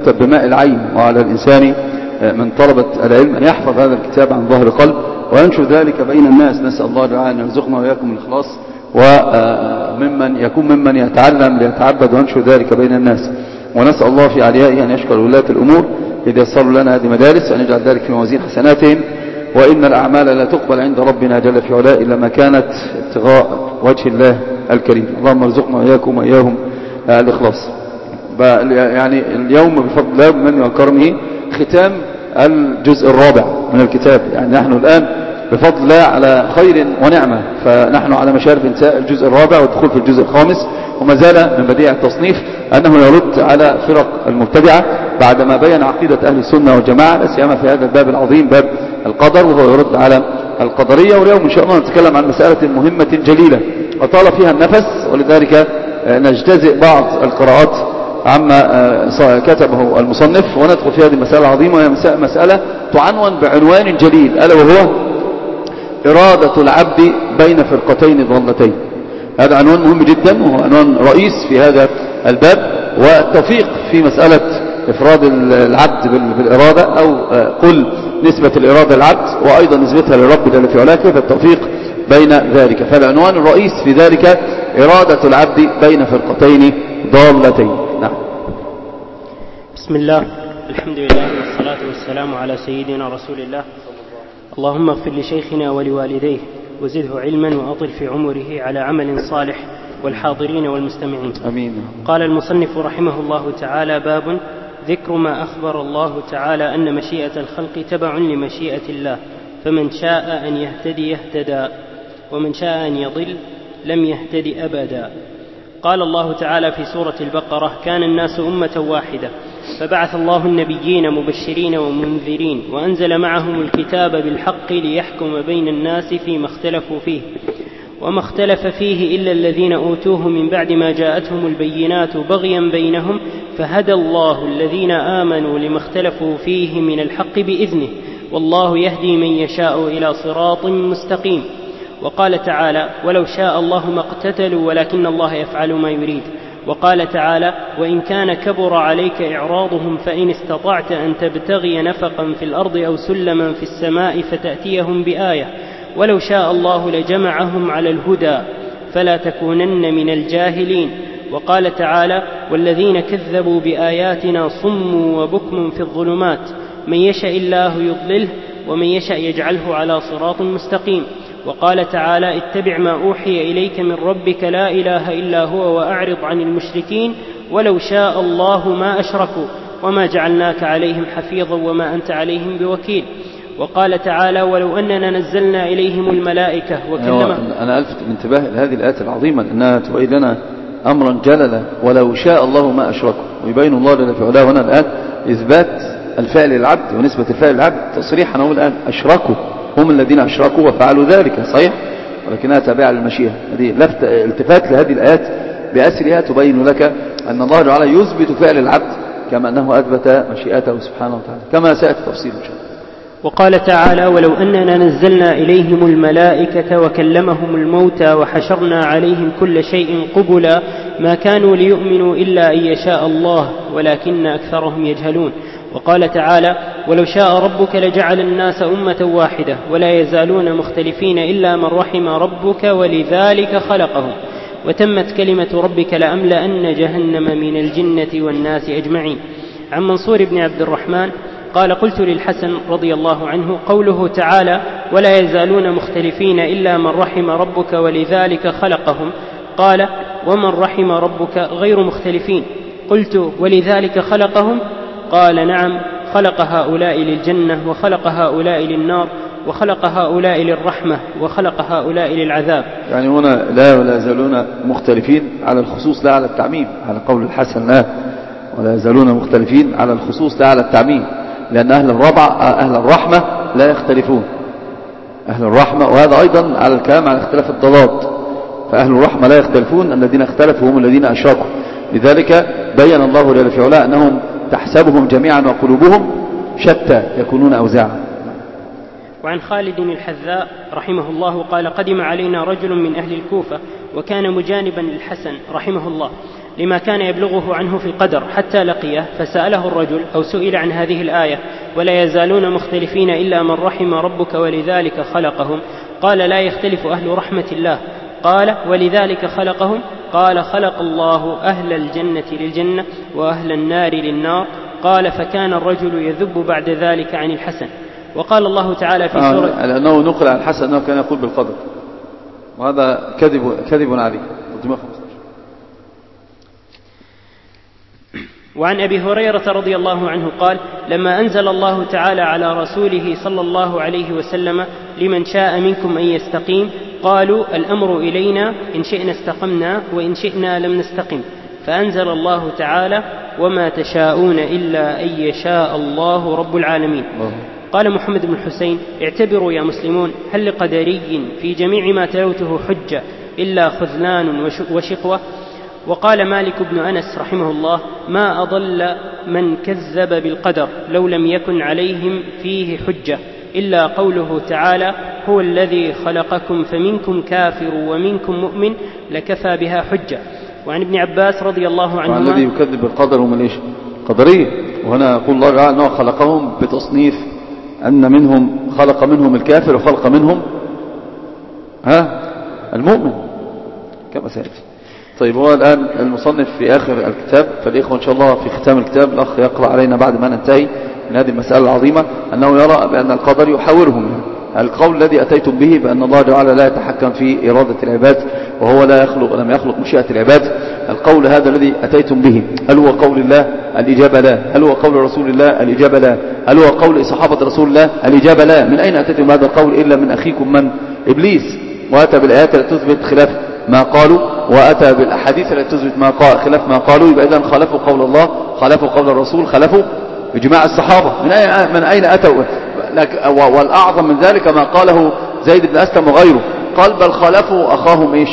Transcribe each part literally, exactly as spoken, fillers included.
يكتب بماء العين، وعلى الإنسان من طلبة العلم أن يحفظ هذا الكتاب عن ظهر قلب وينشر ذلك بين الناس. نسأل الله تعالى أن يرزقنا وإياكم الإخلاص، وممن يكون ممن يتعلم ليتعبد وينشر ذلك بين الناس. ونسأل الله في عليائه أن يشكر ولاة الأمور إذا يسروا لنا هذه المدارس، وأن يجعل ذلك في موازين حسناتهم. وإن الأعمال لا تقبل عند ربنا جل في علاه إلا ما كانت ابتغاء وجه الله الكريم. اللهم ارزقنا وإياكم وإياهم الإخلاص. يعني اليوم بفضل الله بمن وكرمه ختام الجزء الرابع من الكتاب. يعني نحن الآن بفضل الله على خير ونعمة، فنحن على مشارف انتهاء الجزء الرابع والدخول في الجزء الخامس. وما زال من بديع التصنيف أنه يرد على فرق المبتدعة بعدما بين عقيدة أهل السنة والجماعة، لا سيما في هذا الباب العظيم باب القدر، وهو يرد على القدرية. واليوم إن شاء الله نتكلم عن مسألة مهمة جليلة وطال فيها النفس، ولذلك نجتزئ بعض القراءات عما كتبه المصنف وندخل في هذه المسألة العظيمة، وهي مسألة تعنون بعنوان جليل، ألا وهو إرادة العبد بين فرقتين ضالتين. هذا عنوان مهم جدا، وهو عنوان رئيس في هذا الباب. والتوفيق في مسألة إفراد العبد بالإرادة، أو قل نسبة الإرادة للعبد وأيضا نسبتها للرب جل في علاه، كيف التوفيق بين ذلك. فالعنوان الرئيس في ذلك إرادة العبد بين فرقتين ضالتين. نعم. بسم الله، الحمد لله والصلاة والسلام على سيدنا رسول الله. اللهم اغفر لشيخنا ولوالديه وزده علما وأطل في عمره على عمل صالح والحاضرين والمستمعين. أمين. قال المصنف رحمه الله تعالى: باب ذكر ما أخبر الله تعالى أن مشيئة الخلق تبع لمشيئة الله، فمن شاء أن يهتدي اهتدى، ومن شاء أن يضل لم يهتدي أبدا. قال الله تعالى في سورة البقرة: كان الناس أمة واحدة فبعث الله النبيين مبشرين ومنذرين وأنزل معهم الكتاب بالحق ليحكم بين الناس فيما اختلفوا فيه، وما اختلف فيه إلا الذين أوتوه من بعد ما جاءتهم البينات بغيا بينهم، فهدى الله الذين آمنوا لما اختلفوا فيه من الحق بإذنه، والله يهدي من يشاء إلى صراط مستقيم. وقال تعالى: ولو شاء الله ما اقتتلوا ولكن الله يفعل ما يريد. وقال تعالى: وإن كان كبر عليك إعراضهم فإن استطعت أن تبتغي نفقا في الأرض أو سلما في السماء فتأتيهم بآية، ولو شاء الله لجمعهم على الهدى فلا تكونن من الجاهلين. وقال تعالى: والذين كذبوا بآياتنا صم وبكم في الظلمات من يشاء الله يضلله ومن يشاء يجعله على صراط مستقيم. وقال تعالى: اتبع ما أوحي إليك من ربك لا إله إلا هو وأعرض عن المشركين ولو شاء الله ما أشركوا وما جعلناك عليهم حفيظا وما أنت عليهم بوكيل. وقال تعالى: ولو أننا نزلنا إليهم الملائكة وكلمهم. أنا ألفت الانتباه لهذه الآية العظيمة لأنها تبين لنا أمرا جللا: ولو شاء الله ما أشركوا. ويبين الله جل في علاه هنا الآن إثبات الفعل للعبد ونسبة الفعل للعبد تصريحا. نقول الآن أشركوا، هم الذين أشركوا وفعلوا ذلك، صحيح، ولكنها تابعة للمشيئة. هذه لفت التفات لهذه الآيات بأسرها تبين لك أن الله تعالى يثبت فعل العبد كما أنه أثبت مشيئته سبحانه وتعالى، كما سيأتي تفصيل إن شاء الله. وقال تعالى: ولو أننا نزلنا إليهم الملائكة وكلمهم الموتى وحشرنا عليهم كل شيء قبلا ما كانوا ليؤمنوا إلا أن يشاء الله ولكن أكثرهم يجهلون. وقال تعالى: ولو شاء ربك لجعل الناس أمة واحدة ولا يزالون مختلفين إلا من رحم ربك ولذلك خلقهم وتمت كلمة ربك لأملأن جهنم من الجنة والناس أجمعين. عن منصور بن عبد الرحمن قال: قلت للحسن رضي الله عنه: قوله تعالى ولا يزالون مختلفين إلا من رحم ربك ولذلك خلقهم، قال: ومن رحم ربك غير مختلفين. قلت: ولذلك خلقهم؟ قال: نعم، خلق هؤلاء للجنة وخلق هؤلاء للنار وخلق هؤلاء للرحمة وخلق هؤلاء للعذاب. يعني هنا لا ولا يزالون مختلفين على الخصوص لا على التعميم، على قول الحسن لا ولا يزالون مختلفين على الخصوص لا على التعميم، لأن أهل الربع أهل الرحمة لا يختلفون، أهل الرحمة. وهذا أيضا على الكلام على اختلاف الضلات، فأهل الرحمة لا يختلفون، الذين اختلفوا هم الذين أشركوا. لذلك بين الله جل في علاه أنهم تحسبهم جميعا وقلوبهم شتى يكونون أوزاعا. وعن خالد الحذاء رحمه الله قال: قدم علينا رجل من أهل الكوفة وكان مجانبا للحسن رحمه الله، لما كان يبلغه عنه في القدر حتى لقيه فسأله الرجل أو سئل عن هذه الآية ولا يزالون مختلفين إلا من رحم ربك ولذلك خلقهم، قال لا يختلف أهل رحمة الله. قال ولذلك خلقهم، قال خلق الله أهل الجنة للجنة وأهل النار للنار. قال فكان الرجل يذب بعد ذلك عن الحسن. وقال الله تعالى في سورة آه لأنه نقل عن الحسن أنه كان يقول بالقدر، وهذا كذب كذب عليه. وعن أبي هريرة رضي الله عنه قال لما أنزل الله تعالى على رسوله صلى الله عليه وسلم لمن شاء منكم أن يستقيم قالوا الأمر إلينا إن شئنا استقمنا وإن شئنا لم نستقم، فأنزل الله تعالى وما تشاءون إلا أن يشاء الله رب العالمين. قال محمد بن الحسين اعتبروا يا مسلمون هل لقدري في جميع ما تلوته حجة إلا خذلان وشقوة. وقال مالك بن أنس رحمه الله ما أضل من كذب بالقدر لو لم يكن عليهم فيه حجة إلا قوله تعالى هو الذي خلقكم فمنكم كافر ومنكم مؤمن لكفى بها حجة. وعن ابن عباس رضي الله عنهما الذي يكذب بالقدر هم ليش قدرية، وهنا يقول الله تعالى أنه خلقهم بتصنيف أن منهم خلق منهم الكافر وخلق منهم ها المؤمن كما سيأتي. طيب هو الآن المصنف في آخر الكتاب، فالإخوة إن شاء الله في ختام الكتاب الأخ يقرأ علينا بعد ما ننتهي من هذه المسألة العظيمة أنه يرى بأن القدر يحاورهم يعني. القول الذي أتيتم به بأن الله تعالى لا يتحكم في إرادة العباد وهو لا يخلق ولم يخلق مشيئة العباد، القول هذا الذي أتيتم به هل هو قول الله؟ الإجابة لا. هل هو قول رسول الله؟ الإجابة لا. هل هو قول صحابة رسول الله؟ الإجابة لا. من أين أتيتم هذا القول إلا من أخيكم من إبليس، وأتى بالآيات التي تثبت خلاف ما قالوا وأتى بالأحاديث التي تثبت ما قال خلاف ما قالوا. يبقى إذن خالفوا قول الله، خالفوا قول الرسول، خالفوا إجماع الصحابة. من أين من أين أتوا؟ والأعظم من ذلك ما قاله زيد بن أسلم وغيره، قال بل خالفوا أخاهم إيش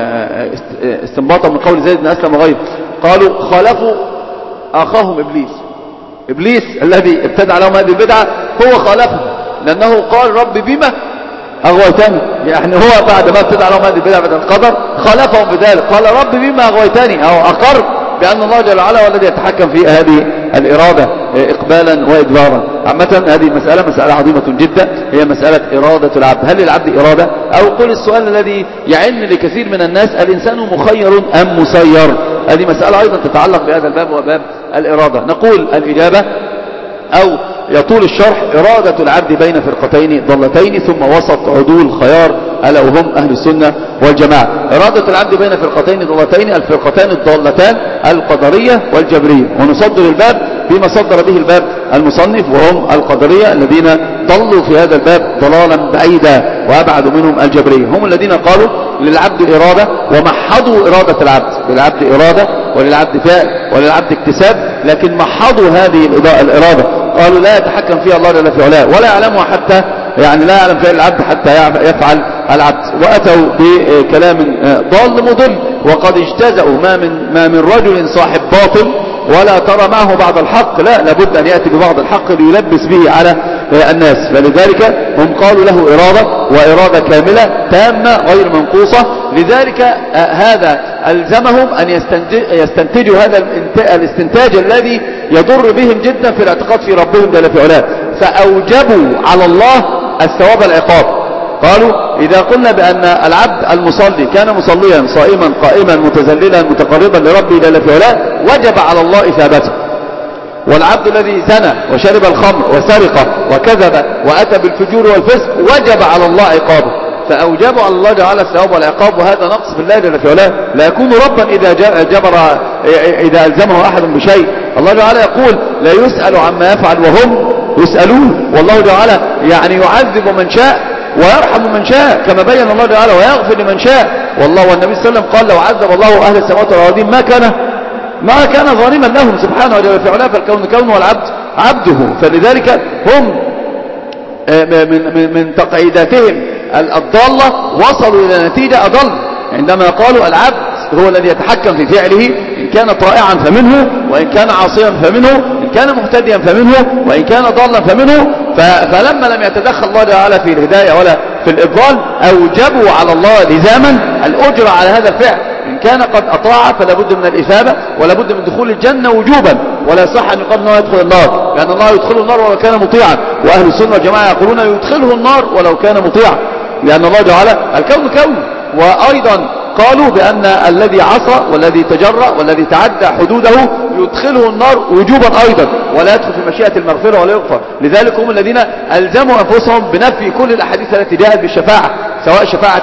استنباطا من قول زيد بن أسلم وغيره، قالوا خالفوا أخاهم إبليس. إبليس الذي ابتدع لهم هذه البدعة هو خالفه، لأنه قال رب بما أغويتني، يعني هو بعد ما ابتدع لهم هذه البدعة بدل القدر خالفهم بذلك، قال رب بما أغويتني، أو أقر بأن الله جل وعلا هو الذي يتحكم في هذه الإرادة إقبالا وإدبارا. عامة هذه مسألة مسألة عظيمة جدا، هي مسألة إرادة العبد. هل العبد إرادة؟ أو قل السؤال الذي يعن لكثير من الناس الإنسان مخير أم مسير؟ هذه مسألة أيضا تتعلق بهذا الباب وباب الإرادة. نقول الإجابة أو يطول الشرح إرادة العبد بين فرقتين ضلتين ثم وسط عدول خيار ألا وهم أهل السنة والجماعة. إرادة العبد بين فرقتين ضلتين، الفرقتان الضالتان القدرية والجبرية، ونصدر الباب بما صدر به الباب المصنف وهم القدرية الذين ضلوا في هذا الباب ضلالا بعيدا وأبعد منهم الجبرية، هم الذين قالوا للعبد إرادة ومحضوا إرادة العبد، للعبد إرادة وللعبد فعل وللعبد اكتساب، لكن محضوا هذه الإرادة، قالوا لا يتحكم فيها الله جل في علاه ولا يعلمها حتى يعني لا يعلم فعل العبد حتى يفعل العبد. وأتوا بكلام ضال مضل، وقد اجتزأوا ما من ما من رجل صاحب باطل ولا ترى معه بعض الحق، لا لابد أن يأتي ببعض الحق ليلبس به على الناس، فلذلك هم قالوا له إرادة وإرادة كاملة تامة غير منقوصة. لذلك هذا ألزمهم أن يستنتجوا هذا الاستنتاج الذي يضر بهم جدا في الاعتقاد في ربهم جل في علاه، فأوجبوا على الله الثواب العقاب. قالوا إذا قلنا بأن العبد المصلي كان مصليا صائما قائما متذللا متقربا لربه جل في علاه وجب على الله إثابته، والعبد الذي زنى وشرب الخمر وسرق وكذب وأتى بالفجور والفسق وجب على الله عقابه، فأوجبوا على الله جعل الثواب والعقاب، وهذا نقص في الله جل في علاه. لا يكون ربا إذا جبر إذا ألزمه أحد بشيء. الله تعالى يقول لا يسأل عما يفعل وهم يسألون، والله تعالى يعني يعذب من شاء ويرحم من شاء كما بين الله تعالى ويغفر لمن شاء. والله والنبي صلى الله عليه وسلم قال لو عذب الله أهل السماوات والأرضين ما كان ما كان ظالما لهم سبحانه وتعالى في علاه، فالكون كون والعبد عبده. فلذلك هم من من من تقعيداتهم الضالة وصلوا إلى نتيجة أضل عندما قالوا العبد هو الذي يتحكم في فعله، إن كان طائعا فمنه وإن كان عاصيا فمنه، إن كان مهتديا فمنه وإن كان ضالا فمنه. فلما لم يتدخل الله تعالى في الهداية ولا في الإضلال أوجبوا على الله لزاما الأجر على هذا الفعل، إن كان قد أطاع فلا بد من الإثابة ولا بد من دخول الجنة وجوبا، ولا صح أن يقال أنه يدخل النار، لأن الله يدخله النار ولو كان مطيعا، وأهل السنة والجماعة يقولون يدخله النار ولو كان مطيعا، لأن الله تعالى الكون كون. وأيضا قالوا بأن الذي عصى والذي تجرأ والذي تعدى حدوده يدخله النار وجوبا أيضا، ولا يدخل في مشيئة المغفرة ولا يغفر. لذلك هم الذين ألزموا أنفسهم بنفي كل الأحاديث التي جاءت بالشفاعة، سواء شفاعة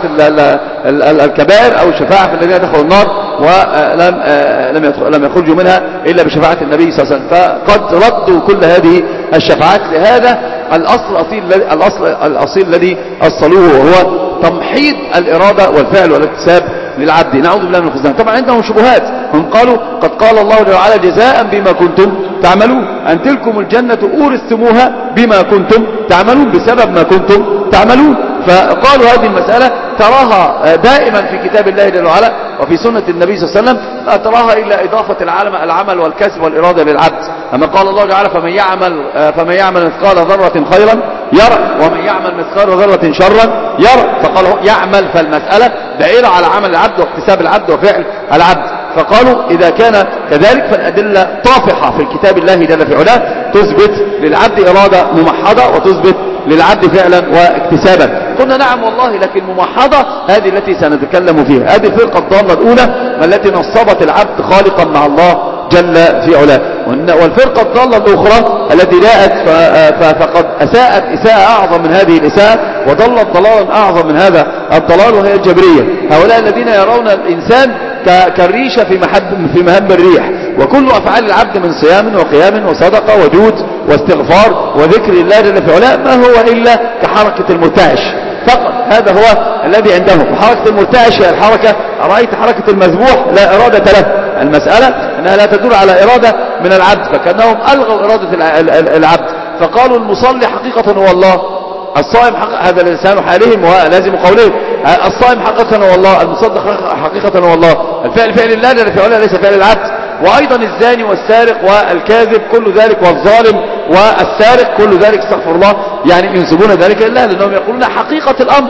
الكبائر أو شفاعة في الذين دخلوا النار ولم لم لم يخرجوا منها إلا بشفاعة النبي صلى الله عليه وسلم. فقد ردوا كل هذه الشفاعات لهذا الأصل الأصيل الأصل الأصيل الذي أصلوه، وهو تمحيض الإرادة والفعل والاكتساب للعبد. نعوذ بالله من الخزلان. طبعا عندهم شبهات، هم قالوا قد قال الله تعالى جزاء بما كنتم تعملون، أن تلكم الجنة أورثتموها بما كنتم تعملون، بسبب ما كنتم تعملون. فقالوا هذه المسألة تراها دائما في كتاب الله جل وعلا وفي سنة النبي صلى الله عليه وسلم، لا تراها إلا إضافة العالم العمل والكسب والإرادة للعبد. أما قال الله تعالى فمن يعمل, فمن يعمل مثقال ذرة خيرا يرى ومن يعمل مثقال ذرة شرا يرى، فقال يعمل، فالمسألة دائرة على عمل العبد واكتساب العبد وفعل العبد. فقالوا إذا كان كذلك فالأدلة طافحة في كتاب الله جل في علاه تثبت للعبد إرادة ممحضة وتثبت للعبد فعلا واكتسابا. قلنا نعم والله، لكن ممحضة هذه التي سنتكلم فيها، هذه الفرقة الضالة الأولى التي نصبت العبد خالقا مع الله جل في علاه. والفرقة الضالة الأخرى التي جاءت فقد أساءت إساءة أعظم من هذه الإساءة وضلت ضلالا أعظم من هذا الضلال، وهي الجبرية. هؤلاء الذين يرون الإنسان كالريشة في محب في مهب الريح، وكل أفعال العبد من صيام وقيام وصدقة وجود واستغفار وذكر الله جل في علاه ما هو إلا كحركة المرتعش فقط. هذا هو الذي عندهم. وحركة المرتعش هي الحركة، رأيت حركة المذبوح لا إرادة له. المسألة أنها لا تدور على إرادة من العبد، فكأنهم ألغوا إرادة العبد. فقالوا المصلي حقيقة هو الله، الصائم حقيقة، هذا لسان حالهم ولازم قولهم، الصائم حقيقة هو الله، المصدق حقيقة هو الله، الفعل فعل الله جل في علاه ليس فعل العبد. وأيضا الزاني والسارق والكاذب كل ذلك، والظالم والسارق كل ذلك استغفر الله، يعني ينسبون ذلك لله، لأنهم يقولون حقيقة الأمر.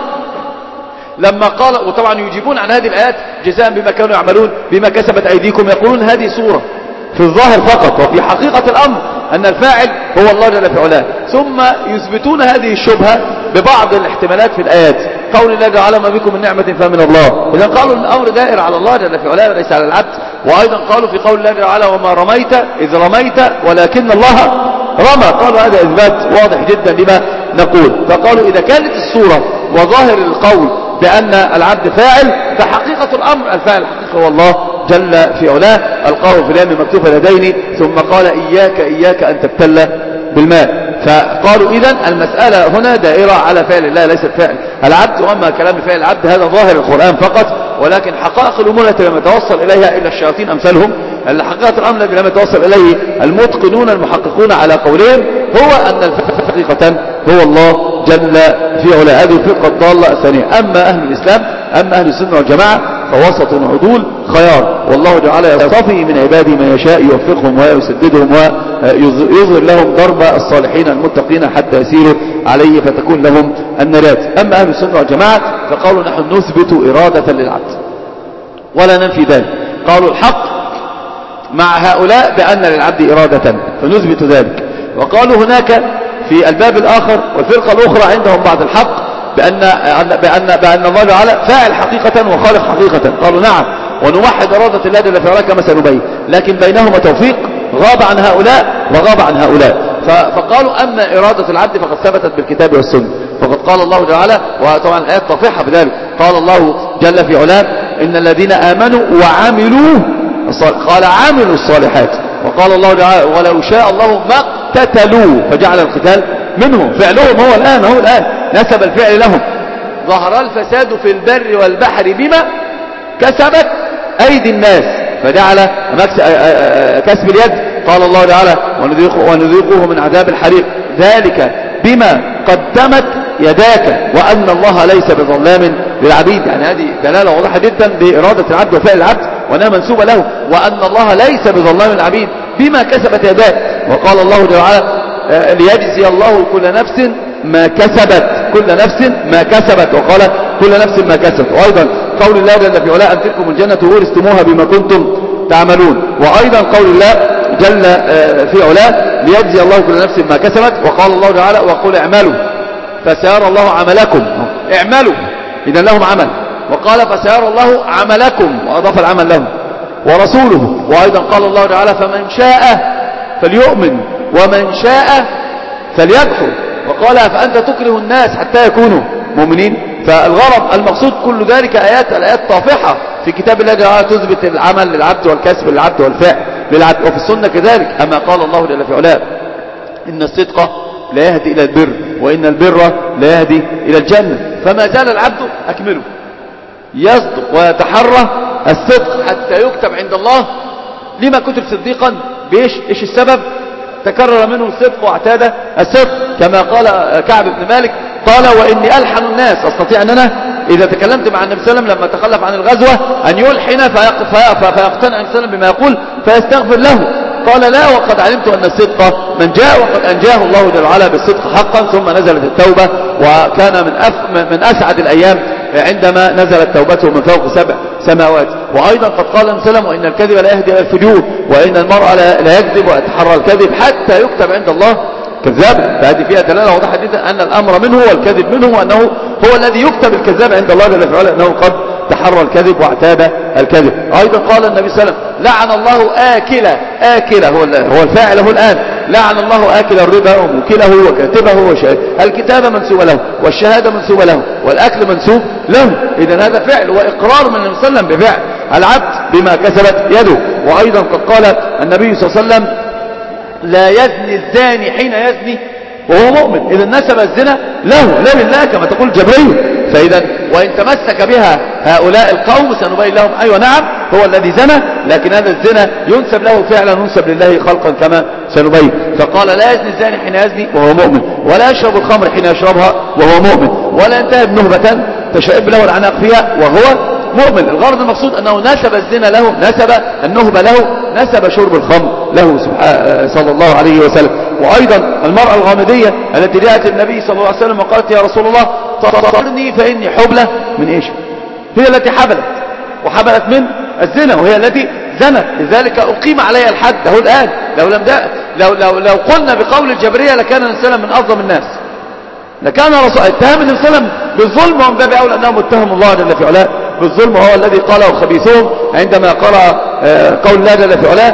لما قال، وطبعا يجيبون عن هذه الآيات جزاء بما كانوا يعملون بما كسبت أيديكم، يقولون هذه صورة في الظاهر فقط، وفي حقيقة الأمر أن الفاعل هو الله جل في علاه. ثم يثبتون هذه الشبهة ببعض الاحتمالات في الآيات، قول الله تعالى ما بكم من نعمة فمن الله، إذا قالوا الأمر دائر على الله جل في علاه وليس على العبد. وأيضا قالوا في قول الله تعالى وما رميت إذ رميت ولكن الله رمى، قالوا هذا إثبات واضح جدا لما نقول. فقالوا إذا كانت الصورة وظاهر القول بأن العبد فاعل، فحقيقة الأمر الفاعل حقيقة هو الله جل في علاه. ألقاه في اليم مكتوف اليدين ثم قال إياك إياك أن تبتل بالماء. فقالوا إذن المسألة هنا دائرة على فعل الله ليست فعل العبد. وأما كلام فعل العبد هذا ظاهر القرآن فقط، ولكن حقائق الأمور التي لم يتوصل إليها إلا الشياطين أمثالهم، حقيقة الأمر الذي لم يتوصل إليه المتقنون المحققون على قولهم هو أن الفعل حقيقة هو الله جل في علاه. هذه الفرقة الضالة الثانية. أما أهل الإسلام، أما أهل السنة والجماعة فوسط عدول خيار، والله تعالى يصطفي من عباده من يشاء يوفقهم ويسددهم ويظهر لهم ضرب الصالحين المتقين حتى يسيروا عليه فتكون لهم النجاة. أما أهل السنة والجماعة فقالوا نحن نثبت إرادة للعبد ولا ننفي ذلك. قالوا الحق مع هؤلاء بأن للعبد إرادة فنثبت ذلك. وقالوا هناك في الباب الآخر والفرقة الأخرى عندهم بعض الحق بأن, بأن, بأن الله تعالى فاعل حقيقة وخالق حقيقة. قالوا نعم ونوحد إرادة الله جل في علاه كما سنبين، لكن بينهما توفيق غاب عن هؤلاء وغاب عن هؤلاء. فقالوا أما إرادة العبد فقد ثبتت بالكتاب والسنة، فقد قال الله تعالى، وطبعا الآيات طافحة بذلك، قال الله جل في علاه إن الذين آمنوا وعملوا قال عملوا الصالحات، وقال الله تعالى ولو شاء الله ما اقتتلوا فجعل القتال منهم، فعلهم هو الآن هو الآن نسب الفعل لهم. ظهر الفساد في البر والبحر بما كسبت أيدي الناس فجعل كسب اليد. قال الله تعالى ونذيقه, ونذيقه من عذاب الحريق ذلك بما قدمت يداك وأن الله ليس بظلام للعبيد. يعني هذه دلالة واضحة جدا بإرادة العبد وفعل العبد وأنها منسوبة له، وأن الله ليس بظلام للعبيد بما كسبت يداك. وقال الله تعالى ليجزي الله كل نفس ما كسبت، كل نفس ما كسبت، وقال كل نفس ما كسبت. وأيضا قول الله جل في علاه أن تلكم الجنة ورثتموها بما كنتم تعملون. وأيضا قول الله جل في علاه ليجزي الله كل نفس ما كسبت. وقال الله تعالى وقل اعملوا فسيرى الله عملكم. اعملوا إذا لهم عمل. وقال فسيرى الله عملكم وأضاف العمل لهم ورسوله. وأيضا قال الله تعالى فمن شاء فليؤمن ومن شاء فليكفر. وقال فأنت تكره الناس حتى يكونوا مؤمنين. فالغرض المقصود كل ذلك آيات الآيات طافحة في كتاب الله تعالى تثبت العمل للعبد والكسب للعبد والفعل للعبد. وفي السنة كذلك أما قال الله جل في علاه إن الصدق لا يهدي إلى البر وإن البر لا يهدي إلى الجنة. فما زال العبد أكمله يصدق ويتحرى الصدق حتى يكتب عند الله. لما كتب صديقا بإيش إيش السبب؟ تكرر منه الصدق واعتاد الصدق كما قال كعب بن مالك قال وإني ألحن الناس أستطيع أن أنا إذا تكلمت مع النبي صلى الله عليه وسلم لما تخلف عن الغزوة أن يلحن فيقتنع النبي صلى الله عليه وسلم بما يقول فيستغفر له. قال لا وقد علمت أن الصدق من جاء وقد أنجاه الله جل وعلا بالصدق حقا. ثم نزلت التوبة وكان من أف من أسعد الأيام عندما نزلت توبته من فوق سبع سماوات. وأيضا قد قال النبي صلى الله عليه وسلم وإن الكذب لا يهدي إلى الفجور وإن المرء لا يكذب ويتحرى الكذب حتى يكتب عند الله كذاب. فهذه فيها دلالة واضحة جدا أن الأمر منه والكذب منه وأنه هو الذي يكتب الكذاب عند الله جل وعلا أنه قد تحرى الكذب واعتاد الكذب. أيضا قال النبي صلى الله عليه وسلم لعن الله آكل آكل هو هو الفاعل هو الآن لعن الله آكل الربا وموكله وكاتبه وشاهد. الكتابة منسوبة له والشهادة منسوبة له والأكل منسوب له. إذن هذا فعل وإقرار من النبي صلى الله عليه وسلم بفعل العبد بما كسبت يده. وأيضا قد قال النبي صلى الله عليه وسلم لا يزني الزاني حين يزني وهو مؤمن. إذا نسب الزنا له لا لله كما تقول جبريل. فإذا وإن تمسك بها هؤلاء القوم سنبين لهم أيوة نعم هو الذي زنى لكن هذا الزنا ينسب له فعلا ينسب لله خلقا كما سنبين. فقال لا يزني الزاني حين يزني وهو مؤمن ولا يشرب الخمر حين يشربها وهو مؤمن ولا ينتهب نهبة تشعب له العناق فيها وهو مؤمن. الغرض المقصود أنه نسب الزنا له نسب النهبة له نسب شرب الخمر له صلى الله عليه وسلم. وأيضا المرأة الغامدية التي جاءت النبي صلى الله عليه وسلم وقالت يا رسول الله طهرني فإني حبلة من إيش؟ هي التي حبلت وحبلت من الزنا وهي التي زنت. لذلك أقيم عليها الحد له الآن. لو لم لو لو لو قلنا بقول الجبرية لكان النبي صلى الله عليه وسلم من أظلم الناس لكان رسول اتهم النبي صلى الله عليه وسلم بالظلم ومن باب أولى أنه متهم الله جل في علاه بالظلم وهو الذي قاله خبيثهم عندما قرأ قول الله جل في علاه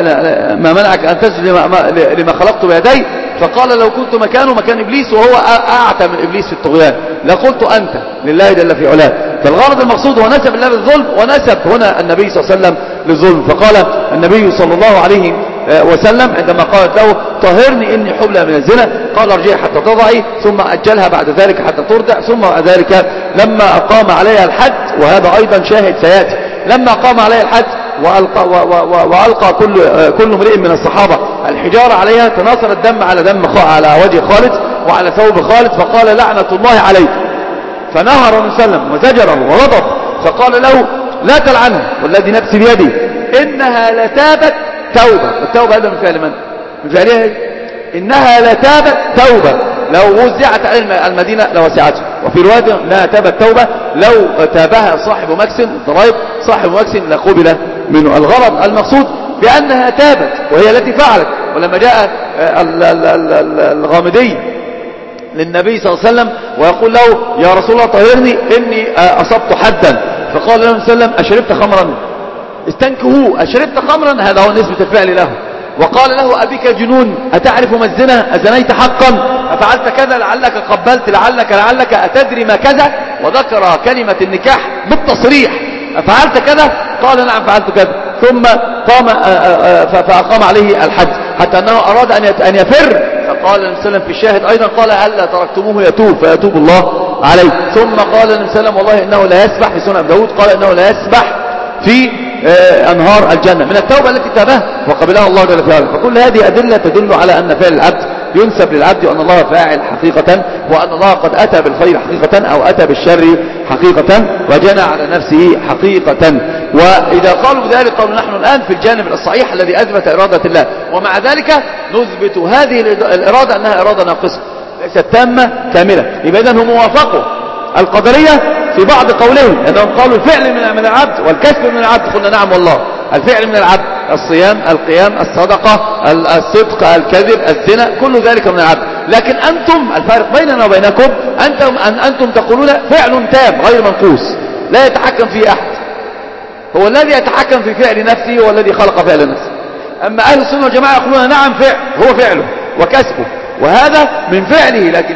ما منعك أن تسجد لما, لما خلقت بيدي. فقال لو كنت مكانه مكان إبليس وهو أعتى من إبليس في الطغيان لقلت أنت لله جل في علاه. فالغرض المقصود هو نسب الله بالظلم ونسب هنا النبي صلى الله عليه وسلم للظلم. فقال النبي صلى الله عليه وسلم عندما قالت له طهرني إني حبلى من الزنا قال ارجعي حتى تضعي ثم أجلها بعد ذلك حتى ترضع. ثم بعد ذلك لما أقام عليها الحد وهذا أيضا شاهد سيأتي لما قام عليها الحد وألقى, و و و وألقى كل, كل امرئ من الصحابة الحجارة عليها تناثر الدم على دم على وجه خالد وعلى ثوب خالد فقال لعنة الله عليك. فنهر النبي صلى الله عليه وسلم وزجره وغضب فقال له لا تلعنها والذي نفسي بيدي إنها لتابت توبة. التوبة هذا من فعل من؟ من فعلها إنها لتابت توبة لو وزعت على المدينة لوسعته. وفي رواية لا تابت توبة لو تابها صاحب مكس الضرائب صاحب مكس لقبل منه. الغرض المقصود بأنها تابت وهي التي فعلت. ولما جاء الغامدي للنبي صلى الله عليه وسلم ويقول له يا رسول الله طهرني إني أصبت حدا فقال له صلى الله عليه وسلم أشربت خمرا استنكهوه أشربت خمرا هذا هو نسبة الفعل له. وقال له أبيك جنون أتعرف ما الزنا أزنيت حقا أفعلت كذا لعلك قبلت لعلك لعلك أتدري ما كذا وذكر كلمة النكاح بالتصريح أفعلت كذا قال نعم فعلت كذا. ثم قام فأقام عليه الحد حتى أنه أراد أن يفر فقال النبي صلى الله عليه وسلم في الشاهد أيضا قال هلا تركتموه يتوب فيتوب الله عليه. ثم قال النبي صلى الله عليه وسلم والله إنه لا يسبح في سنن أبي داود قال إنه لا يسبح في أنهار الجنة من التوبة التي تابها وقبلها الله جل وعلا. فكل هذه أدلة تدل على أن فعل العبد ينسب للعبد وأن الله فاعل حقيقة وأن الله قد أتى بالخير حقيقة أو أتى بالشر حقيقة وجنى على نفسه حقيقة. وإذا قالوا بذلك قالوا نحن الآن في الجانب الصحيح الذي أثبت إرادة الله ومع ذلك نثبت هذه الإرادة أنها إرادة ناقصة ليست تامة كاملة. يبقى إذن هم وافقوا القدرية في بعض قولهم لأنهم قالوا الفعل من من العبد والكسب من العبد. قلنا نعم والله، الفعل من العبد، الصيام، القيام، الصدقة، الصدق، الكذب، الزنا، كل ذلك من العبد. لكن أنتم الفارق بيننا وبينكم أنتم, أن أنتم تقولون فعل تام غير منقوص لا يتحكم فيه أحد، هو الذي يتحكم في فعل نفسه هو الذي خلق فعل نفسه. أما أهل السنة والجماعة يقولون نعم فعل هو فعله وكسبه وهذا من فعله، لكن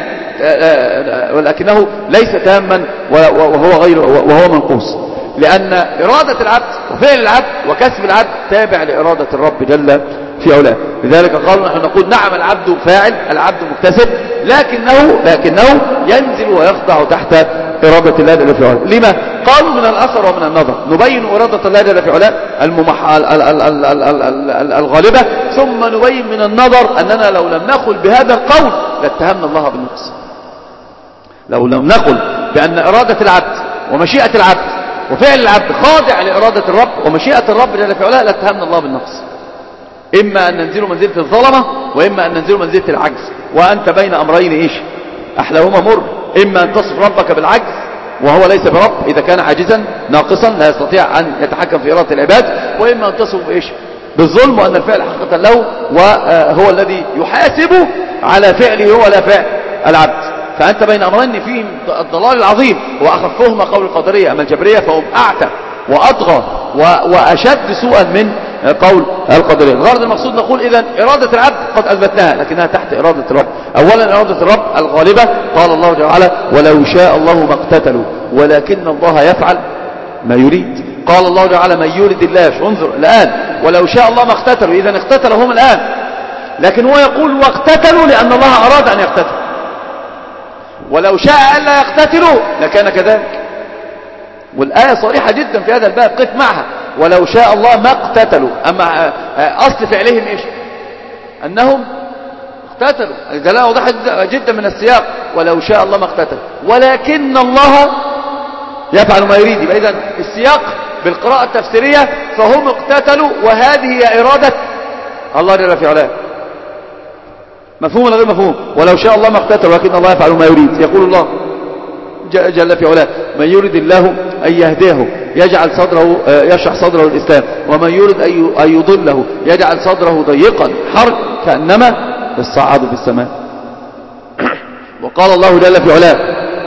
ولكنه ليس تاما وهو غير وهو منقوص، لأن إرادة العبد وفعل العبد وكسب العبد تابع لإرادة الرب جل في علاه. لذلك قالوا نحن نقول نعم العبد فاعل، العبد مكتسب، لكنه لكنه ينزل ويخضع تحت إرادة الله جل في علاه. لما؟ قالوا من الأثر ومن النظر نبين إرادة الله جل في علاه الممح... الغالبة، ثم نبين من النظر أننا لو لم نقل بهذا القول لاتهمنا الله بالنقص. لو لم نقل بأن إرادة العبد ومشيئة العبد وفعل العبد خاضع لإرادة الرب ومشيئة الرب جل في علاه لاتهمنا الله بالنقص. إما أن ننزل منزلة الظلمة وإما أن ننزل منزلة العجز، وأنت بين أمرين إيش أحلاهما مر، إما أن تصف ربك بالعجز وهو ليس برب إذا كان عاجزا ناقصا لا يستطيع أن يتحكم في إرادة العباد، وإما أن تصف إيش بالظلم وأن الفعل حقيقة له وهو الذي يحاسب على فعله هو لا فعل العبد. فأنت بين أمرين فيهم الضلال العظيم، وأخفهما قول القدرية. أما الجبرية فهم أعتى وأطغى وأشد سوءا من قول القدرية. الغرض المقصود نقول إذن إرادة العبد قد أثبتناها لكنها تحت إرادة الرب. أولا إرادة الرب الغالبة، قال الله جل وعلا ولو شاء الله ما اقتتلوا ولكن الله يفعل ما يريد. قال الله جل وعلا من يريد الله، انظر الآن ولو شاء الله ما اقتتلوا، إذن اقتتلوا هم الآن، لكن هو يقول واقتتلوا لأن الله أراد أن يقتتلوا، ولو شاء ألا يقتتلوا لكان كذلك. والآية صريحة جدا في هذا الباب، قف معها ولو شاء الله ما اقتتلوا. أما أصل فعلهم إيش أنهم اقتتلوا، الدلالة واضحة جدا من السياق، ولو شاء الله ما اقتتلوا ولكن الله يفعل ما يريد. يبقى إذن السياق بالقراءة التفسيرية فهم اقتتلوا وهذه هي إرادة الله جل في علاه. مفهوم ولا غير مفهوم؟ ولو شاء الله ما اقتتل ولكن الله يفعل ما يريد. يقول الله جل في علاه من يريد الله أن يهديه يجعل صدره يشرح صدره الإسلام، ومن يريد أن يضله يجعل صدره ضيقا حرج كأنما يصعد في السماء. وقال الله جل في علاه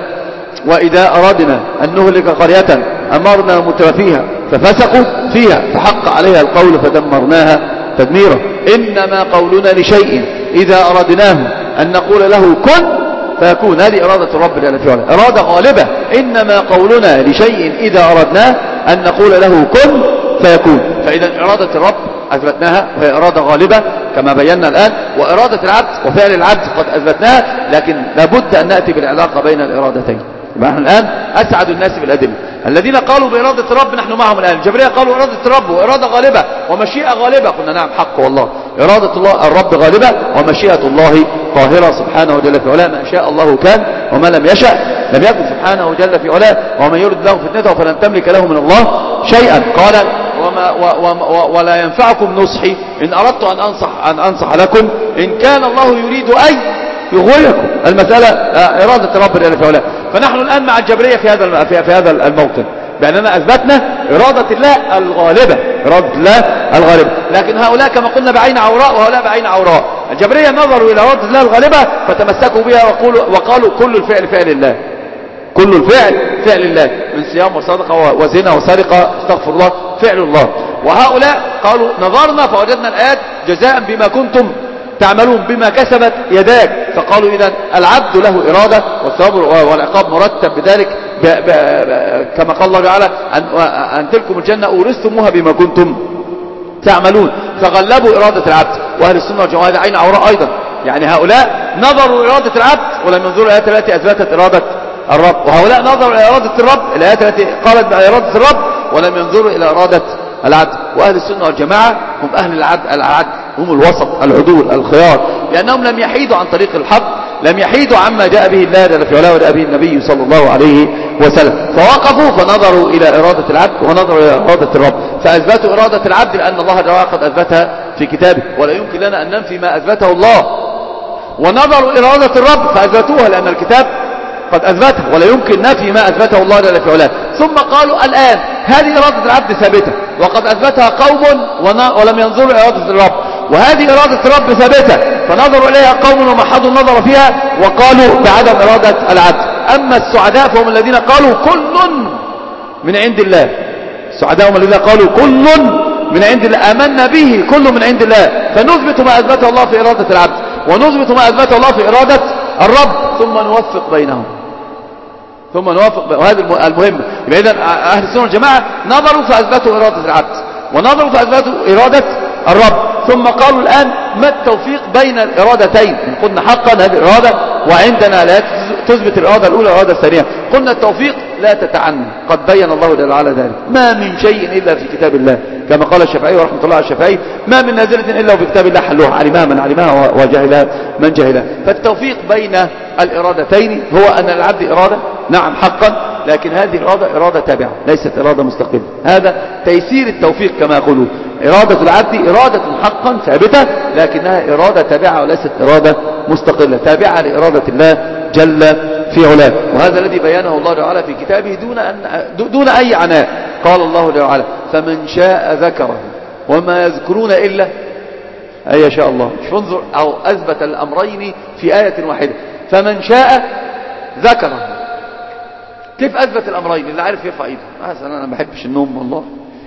وإذا أردنا أن نهلك قرية أمرنا مترفيها ففسقوا فيها فحق عليها القول فدمرناها تدميرا. إنما قولنا لشيء إذا أردناه أن نقول له كن فيكون. هذه إرادة الرب جل في علاه، إرادة غالبة. إنما قولنا لشيء إذا أردناه أن نقول له كن فيكون. فإذا إرادة الرب أثبتناها وهي إرادة غالبة كما بينا الآن، وإرادة العبد وفعل العبد قد أثبتناها، لكن لابد أن نأتي بالعلاقة بين الإرادتين. يبقى نحن الآن أسعد الناس بالأدلة. الذين قالوا بإرادة الرب نحن معهم الآن. الجبرية قالوا إرادة الرب وإرادة غالبة ومشيئة غالبة، قلنا نعم حق والله، إرادة الله الرب غالبة ومشيئة الله قاهرة سبحانه جل في علاه. ما شاء الله كان وما لم يشأ لم يكن سبحانه جل في علاه. ومن يرد له فتنته فلن تملك له من الله شيئا. قال وما و و ولا ينفعكم نصحي إن أردت أن أنصح, أن أنصح لكم إن كان الله يريد أن يغويكم. المسألة إرادة الرب جل في علاه. فنحن الآن مع الجبرية في هذا في هذا الموطن بأننا أثبتنا إرادة الله الغالبة، إرادة الله الغالبة. لكن هؤلاء كما قلنا بعين عوراء وهؤلاء بعين عوراء. الجبرية نظروا إلى إرادة الله الغالبة فتمسكوا بها وقالوا, وقالوا كل الفعل فعل الله، كل الفعل فعل الله من صيام وصدقة وزنا وسرقة استغفر الله فعل الله. وهؤلاء قالوا نظرنا فوجدنا الآيات جزاء بما كنتم تعملون بما كسبت يداك. فقالوا إذن العبد له إرادة والثواب والعقاب مرتب بذلك ب ب كما قال الله تعالى أن, أن تلكم الجنة أورثتموها بما كنتم تعملون. فغلبوا إرادة العبد. وأهل السنة والجماعة عين عوراء أيضا، يعني هؤلاء نظروا إرادة العبد ولم ينظروا الآيات التي أثبتت إرادة الرب، وهؤلاء نظروا إلى إرادة الرب الآيات التي قالت بإرادة الرب ولم ينظروا إلى إرادة العدل. وأهل السنة والجماعة هم أهل العدل, العدل هم الوسط العدول الخيار، لأنهم لم يحيدوا عن طريق الحق، لم يحيدوا عما جاء به الله جل في علاه وجاء به النبي صلى الله عليه وسلم. فوقفوا فنظروا إلى إرادة العبد ونظروا إلى إرادة الرب، فأثبتوا إرادة العبد لأن الله جل وعلا قد أثبتها في كتابه، ولا يمكن لنا أن ننفي ما أثبته الله. ونظروا إلى إرادة الرب فأثبتوها لأن الكتاب قد أثبته، ولا يمكن نفي ما أثبته الله جل في علاه. ثم قالوا الآن هذه إرادة العبد ثابتة وقد أثبتها قوم ولم ينظروا إلى إرادة الرب، وهذه إرادة الرب ثابتة فنظروا إليها قوم ومحضوا النظر فيها وقالوا بعدم إرادة العبد. أما السعداء فهم الذين قالوا كل من عند الله، السعداء هم الذين قالوا كل من عند الله، آمنا به كل من عند الله، فنثبت ما أثبته الله في إرادة العبد ونثبت ما أثبته الله في إرادة الرب ثم نوفق بينهم، ثم نوفق. وهذا المهم. يبقى إذن أهل السنة والجماعة نظروا فأثبتوا إرادة العبد ونظروا فأثبتوا إرادة الرب، ثم قالوا الآن ما التوفيق بين الإرادتين؟ إن قلنا حقا هذه الإرادة وعندنا لا تثبت الإرادة الأولى والإرادة الثانية، قلنا التوفيق لا تتعنى، قد بين الله جل وعلا ذلك. ما من شيء إلا في كتاب الله، كما قال الشافعي ورحمة الله على الشافعي: ما من نازلة إلا وفي كتاب الله حلوها، علمها من علمها وجهلها من جهلها. فالتوفيق بين الإرادتين هو أن العبد إرادة نعم حقا، لكن هذه الإرادة إرادة تابعة ليست إرادة مستقلة. هذا تيسير التوفيق كما يقولون. إرادة العبد إرادة حقا ثابتة لكنها إرادة تابعة وليست إرادة مستقلة، تابعة لإرادة الله جل في علاه. وهذا الذي بيانه الله تعالى في كتابه دون أن دون أي عناء. قال الله تعالى: فمن شاء ذكره وما يذكرون إلا أن يشاء الله. انظر، أو أثبت الأمرين في آية واحدة. فمن شاء ذكره. كيف أثبت الأمرين؟ اللي عارف يرفع إيده. مثلا أنا ما بحبش النوم والله،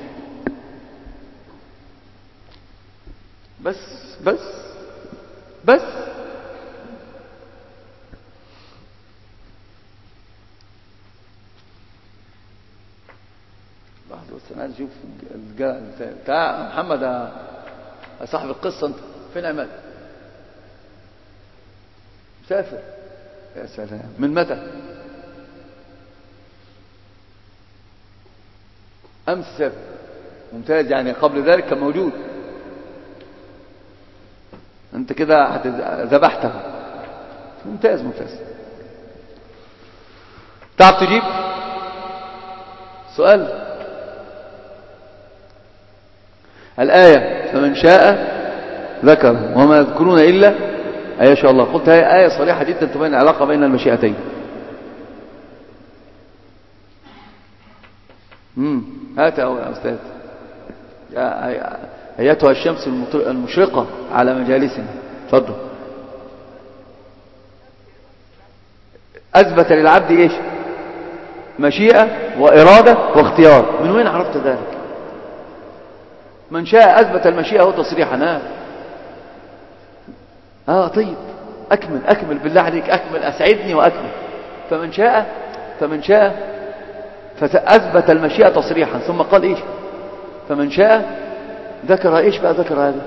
بس بس بس لحظة بس أنا عايز أشوف بتاع محمد يا صاحب القصة. أنت فين عماد؟ مسافر. يا سلام، من متى؟ أمس سافر. ممتاز، يعني قبل ذلك كان موجود. أنت كده ذبحته. ممتاز ممتاز. تعرف تجيب سؤال؟ الآية: فمن شاء ذكر وما يذكرون إلا أن يشاء الله. قلت هي آية صريحة جدا تبين العلاقة بين المشيئتين. امم هات يا أستاذ. يا أيتها الشمس المشرقة على مجالسنا. تفضل. أثبت للعبد إيش؟ مشيئة وإرادة واختيار. من وين عرفت ذلك؟ من شاء أثبت المشيئة وتصريحا. آه. آه طيب، أكمل أكمل بالله عليك، أكمل، أسعدني وأكمل. فمن شاء فمن شاء فأثبت المشيئة تصريحا، ثم قال إيش؟ فمن شاء ذكر. إيش بقى ذكر هذا؟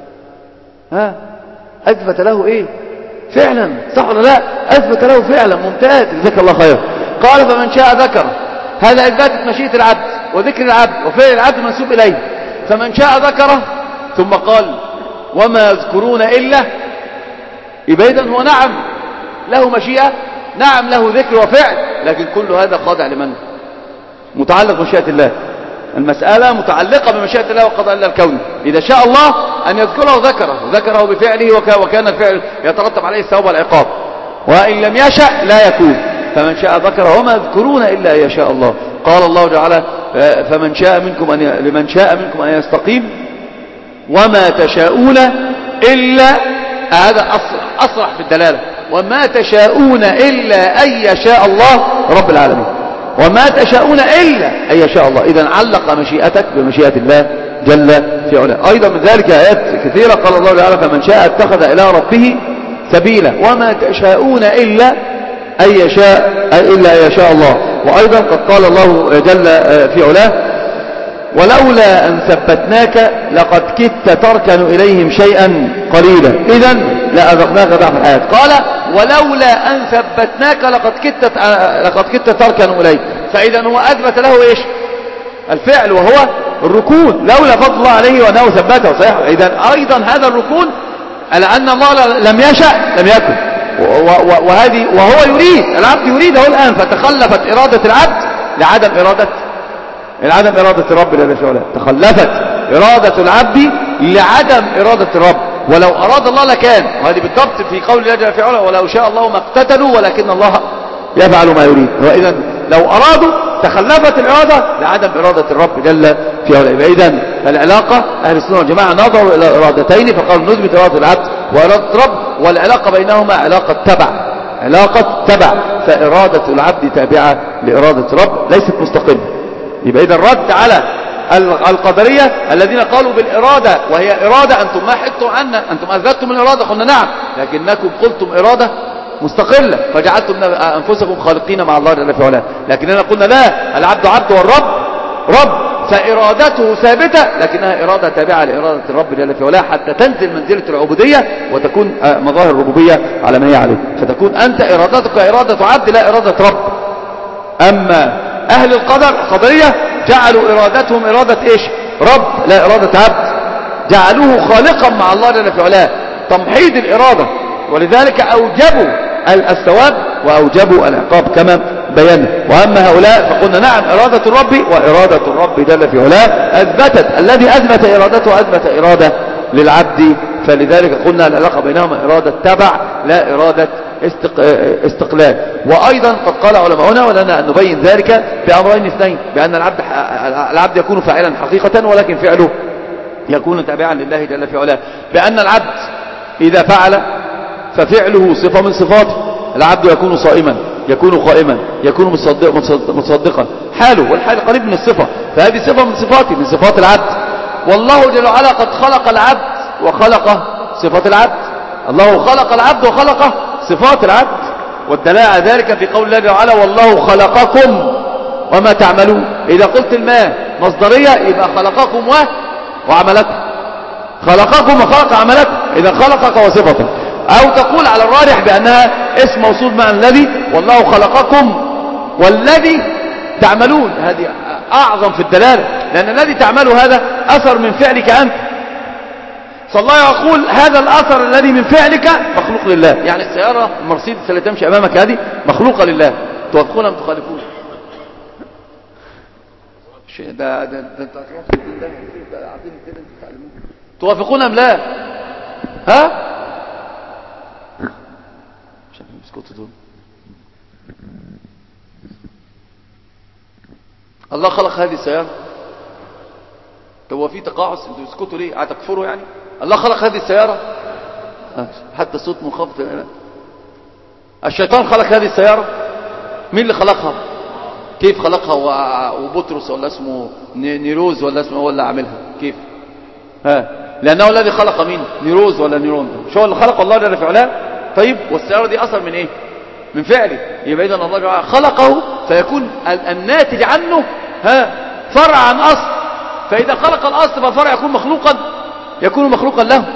ها أثبت له إيه؟ فعلا، صح ولا لا؟ أثبت له فعلا. ممتاز، جزاك الله خير. قال: فمن شاء ذكر. هذا إثبات مشيئة العبد وذكر العبد وفعل العبد منسوب إليه. فمن شاء ذكره، ثم قال: وما يذكرون إلا. يبقى إذن هو نعم له مشيئة، نعم له ذكر وفعل، لكن كل هذا خاضع لمن؟ متعلق بمشيئة الله. المسألة متعلقة بمشيئة الله وقضاء الله الكوني. إذا شاء الله أن يذكره ذكره، ذكره بفعله، وكان الفعل يترتب عليه الثواب والعقاب. وإن لم يشأ لا يكون. فمن شاء ذكره وما يذكرون إلا أن يشاء الله. قال الله تعالى: فمن شاء منكم أن ي... لمن شاء منكم أن يستقيم وما تشاءون إلا. هذا أصرح, أصرح في الدلالة. وما تشاءون إلا أن يشاء الله رب العالمين. وما تشاءون إلا أن يشاء الله. إذن علق مشيئتك بمشيئة الله جل في علاه. أيضا من ذلك آيات كثيرة. قال الله تعالى: فمن شاء اتخذ إلى ربه سبيلا وما تشاءون إلا أن يشاء إلا أن يشاء الله. وأيضا قد قال الله جل في علاه: ولولا أن ثبتناك لقد كدت تركن إليهم شيئا قليلا إذن لأذقناك ضعف الحياة. قال: ولولا أن ثبتناك لقد كدت لقد كدت تركن إليه. فإذا هو أثبت له إيش؟ الفعل، وهو الركون. لولا فضل الله عليه وأنه ثبته. صحيح. إذن أيضا هذا الركون لأن الله لم يشأ لم يكن. وهذه وهو يريد، العبد يريده الآن، فتخلفت إرادة العبد لعدم إرادة لعدم إرادة الرب جل في علاه. تخلفت إرادة العبد لعدم إرادة الرب. ولو أراد الله لكان. وهذه بالضبط في قول الله جل في علاه: ولو شاء الله ما اقتتلوا ولكن الله يفعل ما يريد. وإذا لو أرادوا تخلفت الإرادة لعدم إرادة الرب جل في علاه. إذا العلاقة أهل السنة والجماعة نظروا إلى إرادتين فقالوا نثبت إرادة العبد وإرادة الرب، والعلاقة بينهما علاقة تبع، علاقة تبع، فإرادة العبد تابعة لإرادة الرب ليست مستقلة. يبقى إذا الرد على القدرية الذين قالوا بالإرادة وهي إرادة أنتم ما حدتم عنا، أنتم أثبتتم الإرادة، قلنا نعم، لكنكم قلتم إرادة مستقلة فجعلتم أنفسكم خالقين مع الله جل في علاه. لكننا قلنا لا، العبد عبد والرب رب، فإرادته ثابتة لكنها إرادة تابعة لإرادة الرب جل في علاه حتى تنزل منزلة العبودية وتكون مظاهر الربوبية على ما هي عليه، فتكون أنت إرادتك إرادة عبد لا إرادة رب. أما أهل القدر القدرية جعلوا إرادتهم إرادة إيش؟ رب لا إرادة عبد، جعلوه خالقا مع الله جل في علاه، تمحيض الإرادة، ولذلك أوجبوا الثواب وأوجبوا العقاب كما بينا. وأما هؤلاء فقلنا نعم إرادة الرب وإرادة الرب جل في علاه أثبتت، الذي أثبت إرادته أثبت إرادة للعبد، فلذلك قلنا العلاقة بينهما إرادة تبع لا إرادة استقلال. وأيضا قد قال علماؤنا ولنا أن نبين ذلك بأمرين اثنين، بأن العبد العبد يكون فاعلا حقيقة ولكن فعله يكون تابعا لله جل في علاه، بأن العبد إذا فعل ففعله صفة من صفاته، العبد يكون صائما يكون قائما يكون مصدق مصدقا، حاله والحال قريب من الصفة، فهذه صفة من صفاته من صفات العبد. والله جل وعلا قد خلق العبد وخلق صفات العبد، الله خلق العبد وخلق صفات العبد، والدلاله على ذلك في قول الله جل وعلا والله خلقكم وما تعملون. إذا قلت الماء مصدرية يبقى خلقكم وعملكم، خلقكم وخلق عملكم، إذا خلقك وصفتك. أو تقول على الراجح بأنها اسم موصول مع الذي، والله خلقكم والذي تعملون، هذه أعظم في الدلالة، لأن الذي تعمله هذا أثر من فعلك أنت، فالله يقول هذا الأثر الذي من فعلك مخلوق لله. يعني السيارة المرسيدس التي تمشي أمامك هذه مخلوقة لله، توافقون أم تخالفون؟ ده ده ده توافقون أم لا؟ ها؟ عشان بسكوت دول. الله خلق هذه السيارة. طب هو في تقاعس؟ انتوا بتسكتوا ليه؟ هتكفروا يعني؟ الله خلق هذه السيارة، حتى صوت منخفض. الشيطان خلق هذه السيارة. مين اللي خلقها؟ كيف خلقها؟ وبطرس ولا اسمه نيروز ولا اسمه هو اللي عاملها؟ كيف؟ ها؟ لأنه الذي خلق مين؟ نيروز ولا نيرون؟ شو هو اللي خلق الله جل في علاه؟ طيب والسيارة دي أثر من إيه؟ من فعله. يبقى إذن الله جل خلقه فيكون الناتج عنه ها فرع عن أصل، فإذا خلق الأصل فالفرع يكون مخلوقا يكون مخلوقا له.